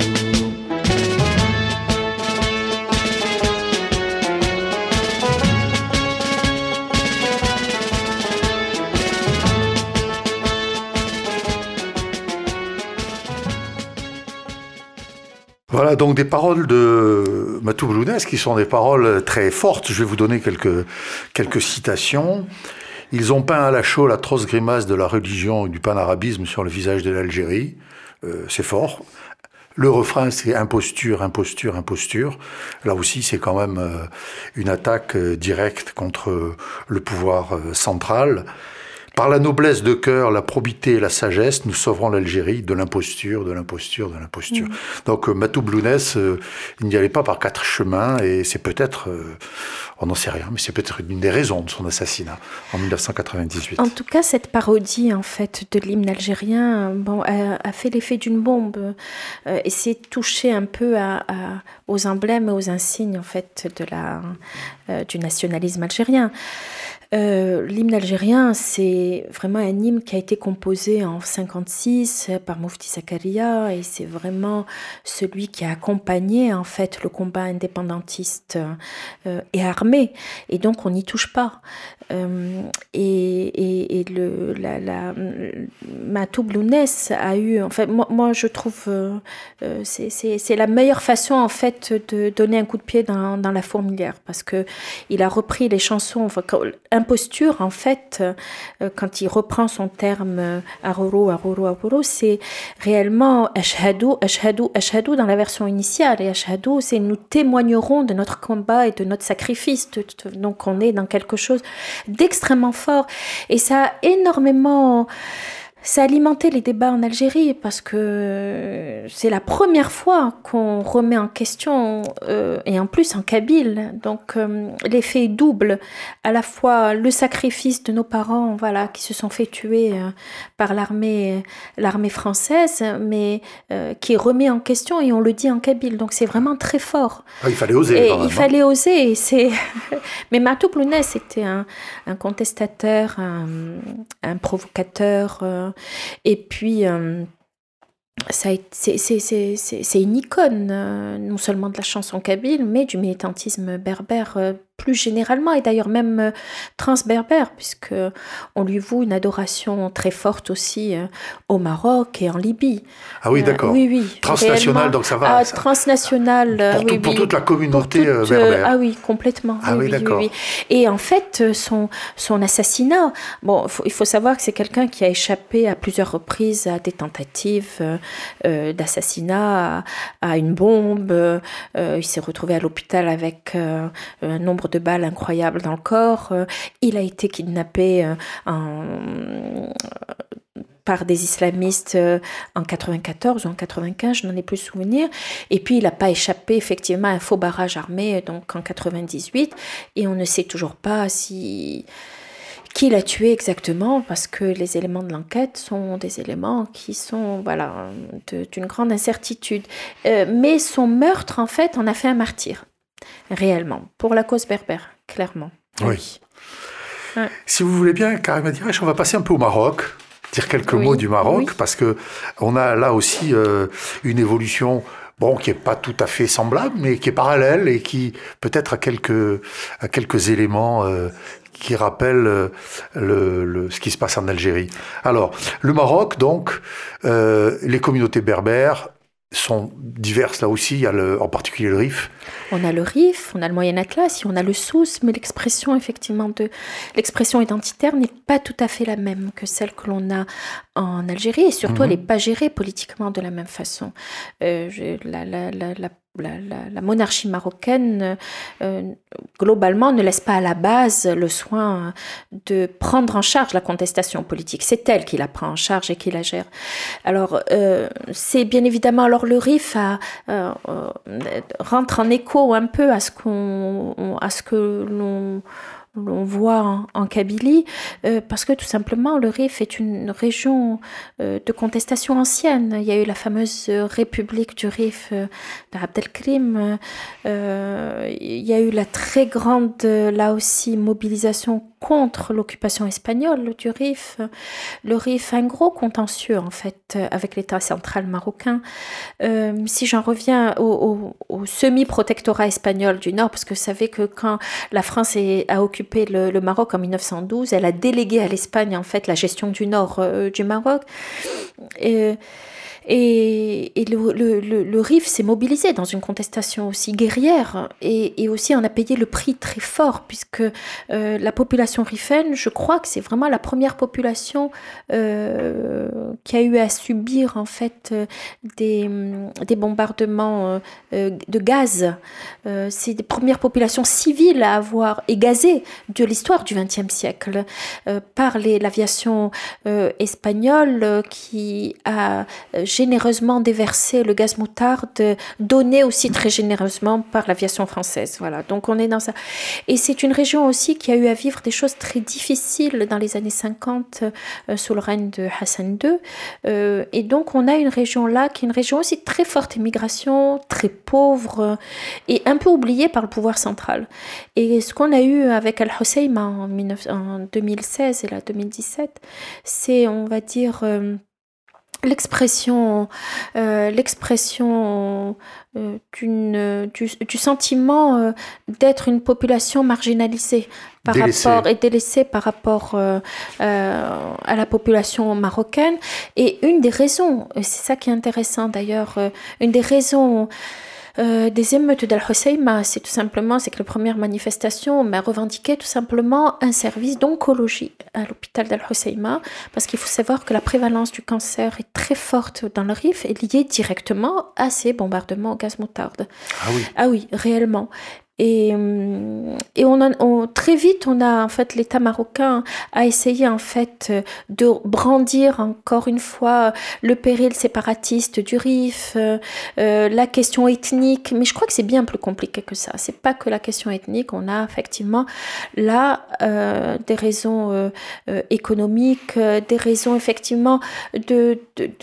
[SPEAKER 1] Voilà donc des paroles de Matou Blounès qui sont des paroles très fortes. Je vais vous donner quelques citations. Ils ont peint à la chaux l'atroce grimace de la religion et du panarabisme sur le visage de l'Algérie. C'est fort. Le refrain, c'est imposture, imposture, imposture. Là aussi, c'est quand même une attaque directe contre le pouvoir central. Par la noblesse de cœur, la probité et la sagesse, nous sauverons l'Algérie de l'imposture, de l'imposture, de l'imposture. Donc Matou Blounès, il n'y allait pas par quatre chemins et c'est peut-être, on n'en sait rien, mais c'est peut-être une des raisons de son assassinat en 1998.
[SPEAKER 3] En tout cas, cette parodie en fait de l'hymne algérien, a fait l'effet d'une bombe et s'est touché un peu aux emblèmes et aux insignes en fait du nationalisme algérien. L'hymne algérien, c'est vraiment un hymne qui a été composé en 1956 par Mufti Zakaria et c'est vraiment celui qui a accompagné en fait le combat indépendantiste et armé et donc on n'y touche pas. Matou Blounès a eu, en fait, moi je trouve c'est la meilleure façon en fait de donner un coup de pied dans la fourmilière parce que il a repris les chansons. Imposture, en fait, quand il reprend son terme aroro, aroro, aroro, c'est réellement ashhadu, ashhadu, ashhadu dans la version initiale. Et ashhadu, c'est nous témoignerons de notre combat et de notre sacrifice. Donc on est dans quelque chose d'extrêmement fort. Et ça a énormément... Ça a alimenté les débats en Algérie parce que c'est la première fois qu'on remet en question, et en plus en kabyle. Donc l'effet est double, à la fois le sacrifice de nos parents qui se sont fait tuer par l'armée française, mais qui est remis en question et on le dit en kabyle. Donc c'est vraiment très fort.
[SPEAKER 1] Ah, il fallait oser.
[SPEAKER 3] Il fallait oser. Mais Matou Blounès était un contestateur, un provocateur. Et puis, c'est une icône, non seulement de la chanson kabyle, mais du militantisme berbère plus généralement, et d'ailleurs même transberbère, puisque on lui voue une adoration très forte aussi au Maroc et en Libye.
[SPEAKER 1] Ah oui, d'accord.
[SPEAKER 3] Oui.
[SPEAKER 1] Transnational, donc ça va.
[SPEAKER 3] Transnational,
[SPEAKER 1] pour toute la communauté berbère.
[SPEAKER 3] Ah oui, complètement.
[SPEAKER 1] Ah oui, d'accord.
[SPEAKER 3] Oui. Et en fait, son assassinat, il faut savoir que c'est quelqu'un qui a échappé à plusieurs reprises à des tentatives d'assassinat, à une bombe. Il s'est retrouvé à l'hôpital avec un nombre de balles incroyables dans le corps. Il a été kidnappé par des islamistes en 94 ou en 95, je n'en ai plus souvenir. Et puis, il n'a pas échappé effectivement à un faux barrage armé donc en 98. Et on ne sait toujours pas qui l'a tué exactement, parce que les éléments de l'enquête sont des éléments qui sont d'une grande incertitude. Mais son meurtre, en fait, en a fait un martyr. Réellement, pour la cause berbère, clairement.
[SPEAKER 1] Oui. Ouais. Si vous voulez bien, Karim Adireche, on va passer un peu au Maroc, dire quelques mots du Maroc, parce qu'on a là aussi une évolution qui n'est pas tout à fait semblable, mais qui est parallèle et qui peut-être a quelques éléments qui rappellent ce qui se passe en Algérie. Alors, le Maroc, donc, les communautés berbères sont diverses là aussi, il y a en particulier le Rif.
[SPEAKER 3] On a le Rif, on a le Moyen Atlas, on a le Souss, mais l'expression identitaire n'est pas tout à fait la même que celle que l'on a en Algérie, et surtout elle n'est pas gérée politiquement de la même façon. La monarchie marocaine, globalement, ne laisse pas à la base le soin de prendre en charge la contestation politique. C'est elle qui la prend en charge et qui la gère. Alors, c'est bien évidemment... Alors, le Rif rentre en écho un peu à ce que l'on l'on voit en Kabylie, parce que tout simplement le Rif est une région de contestation ancienne. Il y a eu la fameuse République du Rif d'Abd el-Krim, il y a eu la très grande, là aussi, mobilisation contre l'occupation espagnole du Rif. Le Rif a un gros contentieux en fait avec l'État central marocain. Si j'en reviens au semi-protectorat espagnol du Nord, parce que vous savez que quand la France a occupé le Maroc en 1912, elle a délégué à l'Espagne en fait la gestion du Nord du Maroc. Et le Rif s'est mobilisé dans une contestation aussi guerrière et aussi on a payé le prix très fort puisque la population rifaine, je crois que c'est vraiment la première population qui a eu à subir en fait des bombardements de gaz. C'est des premières populations civiles à avoir gazé de l'histoire du XXe siècle par l'aviation espagnole qui a généreusement déversé le gaz moutarde, donné aussi très généreusement par l'aviation française. Voilà, donc on est dans ça. Et c'est une région aussi qui a eu à vivre des choses très difficiles dans les années 50 sous le règne de Hassan II. Et donc on a une région là qui est une région aussi très forte immigration, très pauvre et un peu oubliée par le pouvoir central. Et ce qu'on a eu avec Al-Hoceima en 2016 et là 2017, c'est, on va dire, l'expression du sentiment d'être une population marginalisée délaissée par rapport à la population marocaine. Et une des raisons, et c'est ça qui est intéressant d'ailleurs, une des raisons des émeutes d'Al-Hoceima, c'est tout simplement que la première manifestation revendiquait tout simplement un service d'oncologie à l'hôpital d'Al-Hoceima, parce qu'il faut savoir que la prévalence du cancer est très forte dans le Rif et liée directement à ces bombardements au gaz moutarde. Ah oui, réellement. Et très vite, en fait, l'État marocain a essayé en fait de brandir encore une fois le péril séparatiste du Rif, la question ethnique. Mais je crois que c'est bien plus compliqué que ça. C'est pas que la question ethnique. On a effectivement là des raisons économiques, des raisons effectivement de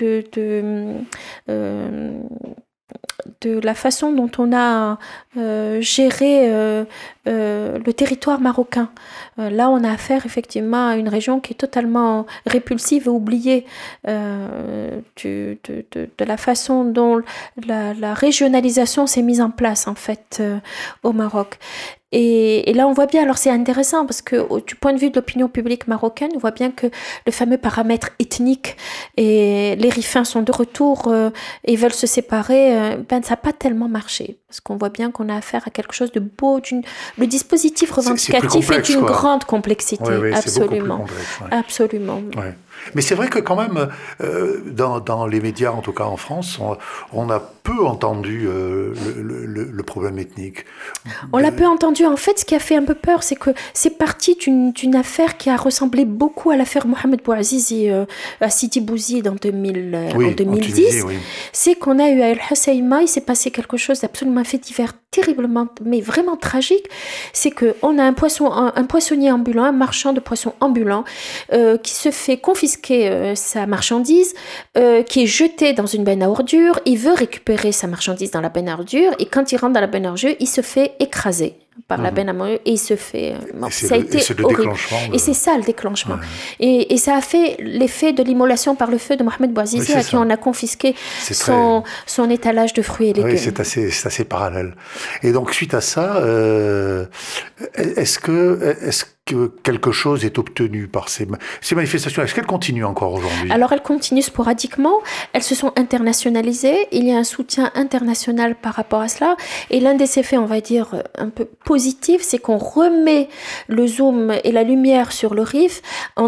[SPEAKER 3] la façon dont on a géré le territoire marocain. Là, on a affaire effectivement à une région qui est totalement répulsive et oubliée de la façon dont la régionalisation s'est mise en place en fait au Maroc. Et là, on voit bien, alors c'est intéressant parce que du point de vue de l'opinion publique marocaine, on voit bien que le fameux paramètre ethnique et les Rifains sont de retour et veulent se séparer, ça n'a pas tellement marché. Parce qu'on voit bien qu'on a affaire à quelque chose de beau, le dispositif revendicatif est d'une grande complexité,
[SPEAKER 1] oui,
[SPEAKER 3] absolument.
[SPEAKER 1] Complexe, ouais.
[SPEAKER 3] Absolument.
[SPEAKER 1] Ouais. Mais c'est vrai que quand même, dans les médias, en tout cas en France, on a peu entendu le problème ethnique.
[SPEAKER 3] On l'a peu entendu. En fait, ce qui a fait un peu peur, c'est que c'est parti d'une affaire qui a ressemblé beaucoup à l'affaire Mohamed Bouazizi à Sidi Bouzid en 2010.
[SPEAKER 1] Tunisie, oui.
[SPEAKER 3] C'est qu'on a eu à El-Hoceima, il s'est passé quelque chose d'absolument fait divers, terriblement, mais vraiment tragique. C'est qu'on a un poissonnier ambulant, un marchand de poissons ambulant, qui se fait confisquer sa marchandise, qui est jetée dans une benne à ordures. Il veut récupérer sa marchandise dans la benne à ordures et quand il rentre dans la benne à ordures, il se fait écraser par la benne à ordures et il se fait ça a été horrible. Et c'est ça le déclenchement. Ouais. Et ça a fait l'effet de l'immolation par le feu de Mohamed Bouazizi à qui on a confisqué son étalage de fruits et légumes.
[SPEAKER 1] Oui, c'est assez parallèle. Et donc suite à ça, est-ce que quelque chose est obtenu par ces manifestations? Est-ce qu'elles continuent encore aujourd'hui?
[SPEAKER 3] Alors, elles continuent sporadiquement. Elles se sont internationalisées. Il y a un soutien international par rapport à cela. Et l'un des effets, on va dire, un peu positifs, c'est qu'on remet le zoom et la lumière sur le Rif en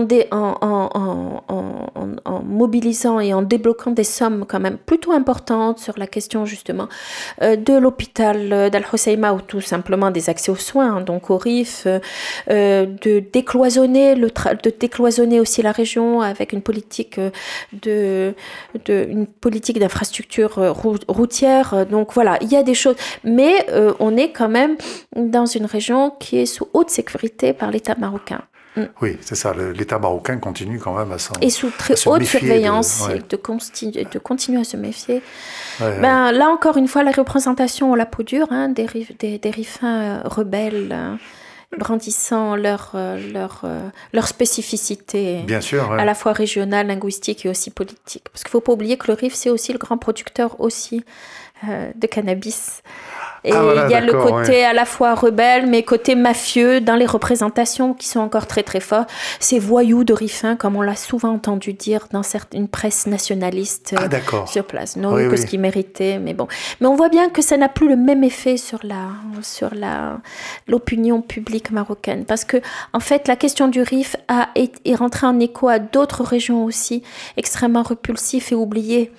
[SPEAKER 3] mobilisant et en débloquant des sommes quand même plutôt importantes sur la question, justement, de l'hôpital d'Al-Hoceima ou tout simplement des accès aux soins, donc au Rif, de décloisonner de décloisonner aussi la région avec une politique une politique d'infrastructure routière. Donc voilà, il y a des choses, mais on est quand même dans une région qui est sous haute sécurité par l'État marocain.
[SPEAKER 1] Oui, c'est ça. L'État marocain continue quand même
[SPEAKER 3] et sous très haute surveillance, de continuer à se méfier. Là, encore une fois, la représentation à la peau dure, des rifins rebelles brandissant leur spécificité,
[SPEAKER 1] bien sûr,
[SPEAKER 3] à la fois régionale, linguistique et aussi politique. Parce qu'il ne faut pas oublier que le Rif, c'est aussi le grand producteur aussi de cannabis. Et il y a le côté à la fois rebelle, mais côté mafieux dans les représentations qui sont encore très très forts. Ces voyous de Rifin, comme on l'a souvent entendu dire dans une presse nationaliste sur place. Non, ce qu'ils méritaient, mais bon. Mais on voit bien que ça n'a plus le même effet sur l'opinion publique marocaine. Parce que, en fait, la question du Rif est rentrée en écho à d'autres régions aussi extrêmement repulsives et oubliées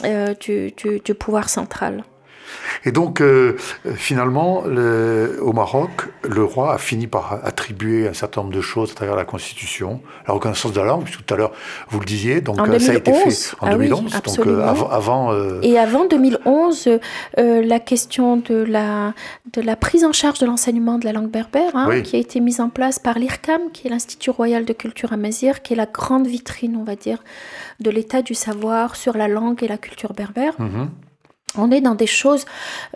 [SPEAKER 3] du pouvoir central.
[SPEAKER 1] Et donc, finalement, au Maroc, le roi a fini par attribuer un certain nombre de choses à travers la Constitution, la reconnaissance de la langue, puisque tout à l'heure, vous le disiez, donc ça a été fait en 2011,
[SPEAKER 3] oui, absolument.
[SPEAKER 1] Donc avant...
[SPEAKER 3] Et avant 2011, la question de la prise en charge de l'enseignement de la langue berbère, qui a été mise en place par l'IRCAM, qui est l'Institut Royal de Culture Amazigh, qui est la grande vitrine, on va dire, de l'état du savoir sur la langue et la culture berbère. On est dans des choses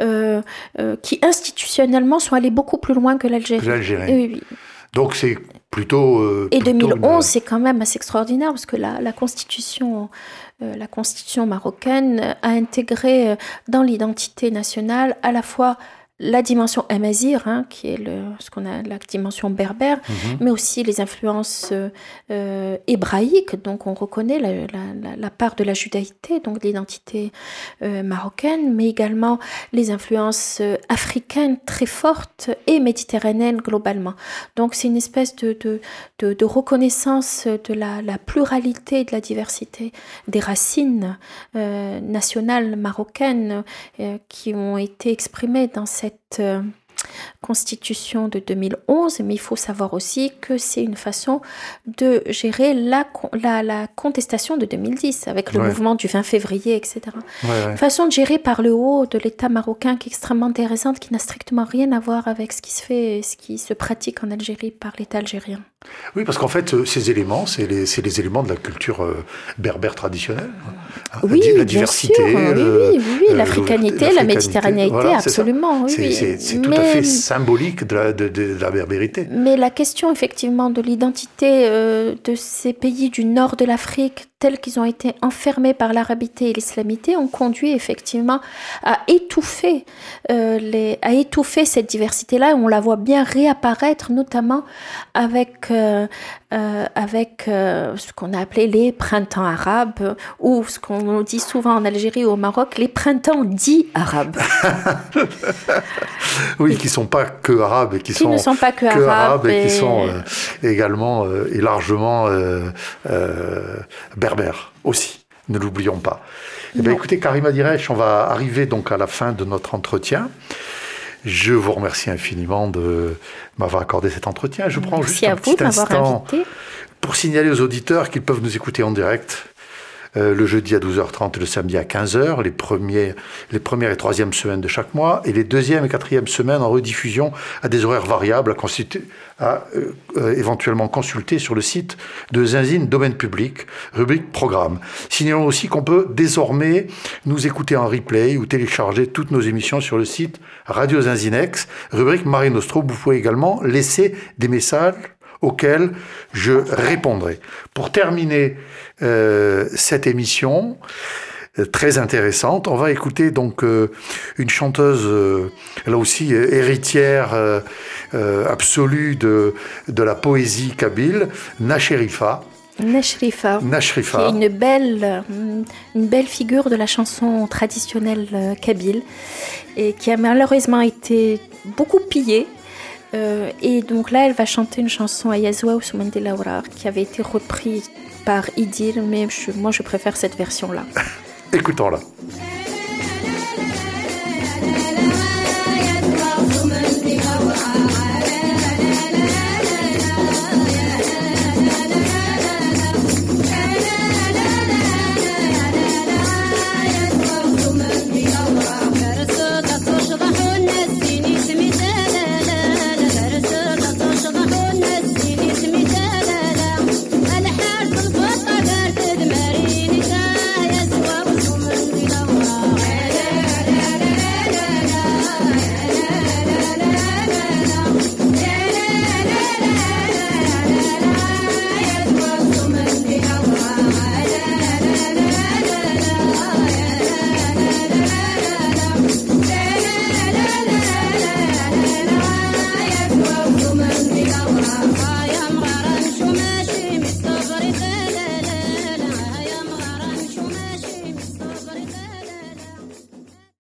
[SPEAKER 3] qui institutionnellement sont allées beaucoup plus loin que l'Algérie.
[SPEAKER 1] Oui. Donc c'est plutôt...
[SPEAKER 3] Et 2011, c'est quand même assez extraordinaire parce que la Constitution marocaine a intégré dans l'identité nationale à la fois la dimension amazigh, qui est ce qu'on a la dimension berbère, mais aussi les influences hébraïques. Donc on reconnaît la part de la judaïté, donc l'identité marocaine, mais également les influences africaines très fortes et méditerranéennes globalement. Donc c'est une espèce de reconnaissance de la pluralité et de la diversité des racines nationales marocaines qui ont été exprimées dans cette Constitution de 2011, mais il faut savoir aussi que c'est une façon de gérer la contestation de 2010 avec le mouvement du 20 février, etc. Une façon de gérer par le haut de l'État marocain qui est extrêmement intéressante, qui n'a strictement rien à voir avec ce qui se fait, ce qui se pratique en Algérie par l'État algérien.
[SPEAKER 1] Oui, parce qu'en fait, ces éléments, c'est les éléments de la culture berbère traditionnelle. La diversité,
[SPEAKER 3] oui, l'africanité, la méditerranéité, absolument.
[SPEAKER 1] C'est tout à fait symbolique de la berbérité.
[SPEAKER 3] Mais la question, effectivement, de l'identité de ces pays du nord de l'Afrique, tels qu'ils ont été enfermés par l'arabité et l'islamité, ont conduit effectivement à étouffer cette diversité-là. Et on la voit bien réapparaître, notamment avec ce qu'on a appelé les printemps arabes, ou ce qu'on dit souvent en Algérie ou au Maroc, les printemps dits arabes.
[SPEAKER 1] Oui, qui ne sont pas que arabes, et qui
[SPEAKER 3] ne sont pas que arabes,
[SPEAKER 1] et qui sont également et largement berbères aussi, ne l'oublions pas. Écoutez, Karima Diresh, on va arriver donc à la fin de notre entretien. Je vous remercie infiniment de m'avoir accordé cet entretien. Je prends juste un petit instant pour signaler aux auditeurs qu'ils peuvent nous écouter en direct le jeudi à 12h30 et le samedi à 15h, les premières et troisièmes semaines de chaque mois, et les deuxième et quatrième semaines en rediffusion à des horaires variables à éventuellement consulter sur le site de Zinzine Domaine Public, rubrique Programme. Signalons aussi qu'on peut désormais nous écouter en replay ou télécharger toutes nos émissions sur le site Radio Zinzinex, rubrique Marine Nostro. Vous pouvez également laisser des messages auxquels je répondrai. Pour terminer cette émission très intéressante, on va écouter donc une chanteuse là aussi héritière absolue de la poésie kabyle, Nacherifa.
[SPEAKER 3] Nacherifa, qui est une belle figure de la chanson traditionnelle kabyle et qui a malheureusement été beaucoup pillée. Et donc là, elle va chanter une chanson à Yazwa Ousmane Delawrar qui avait été reprise par Idir, mais moi je préfère cette version-là.
[SPEAKER 1] Écoutons-la.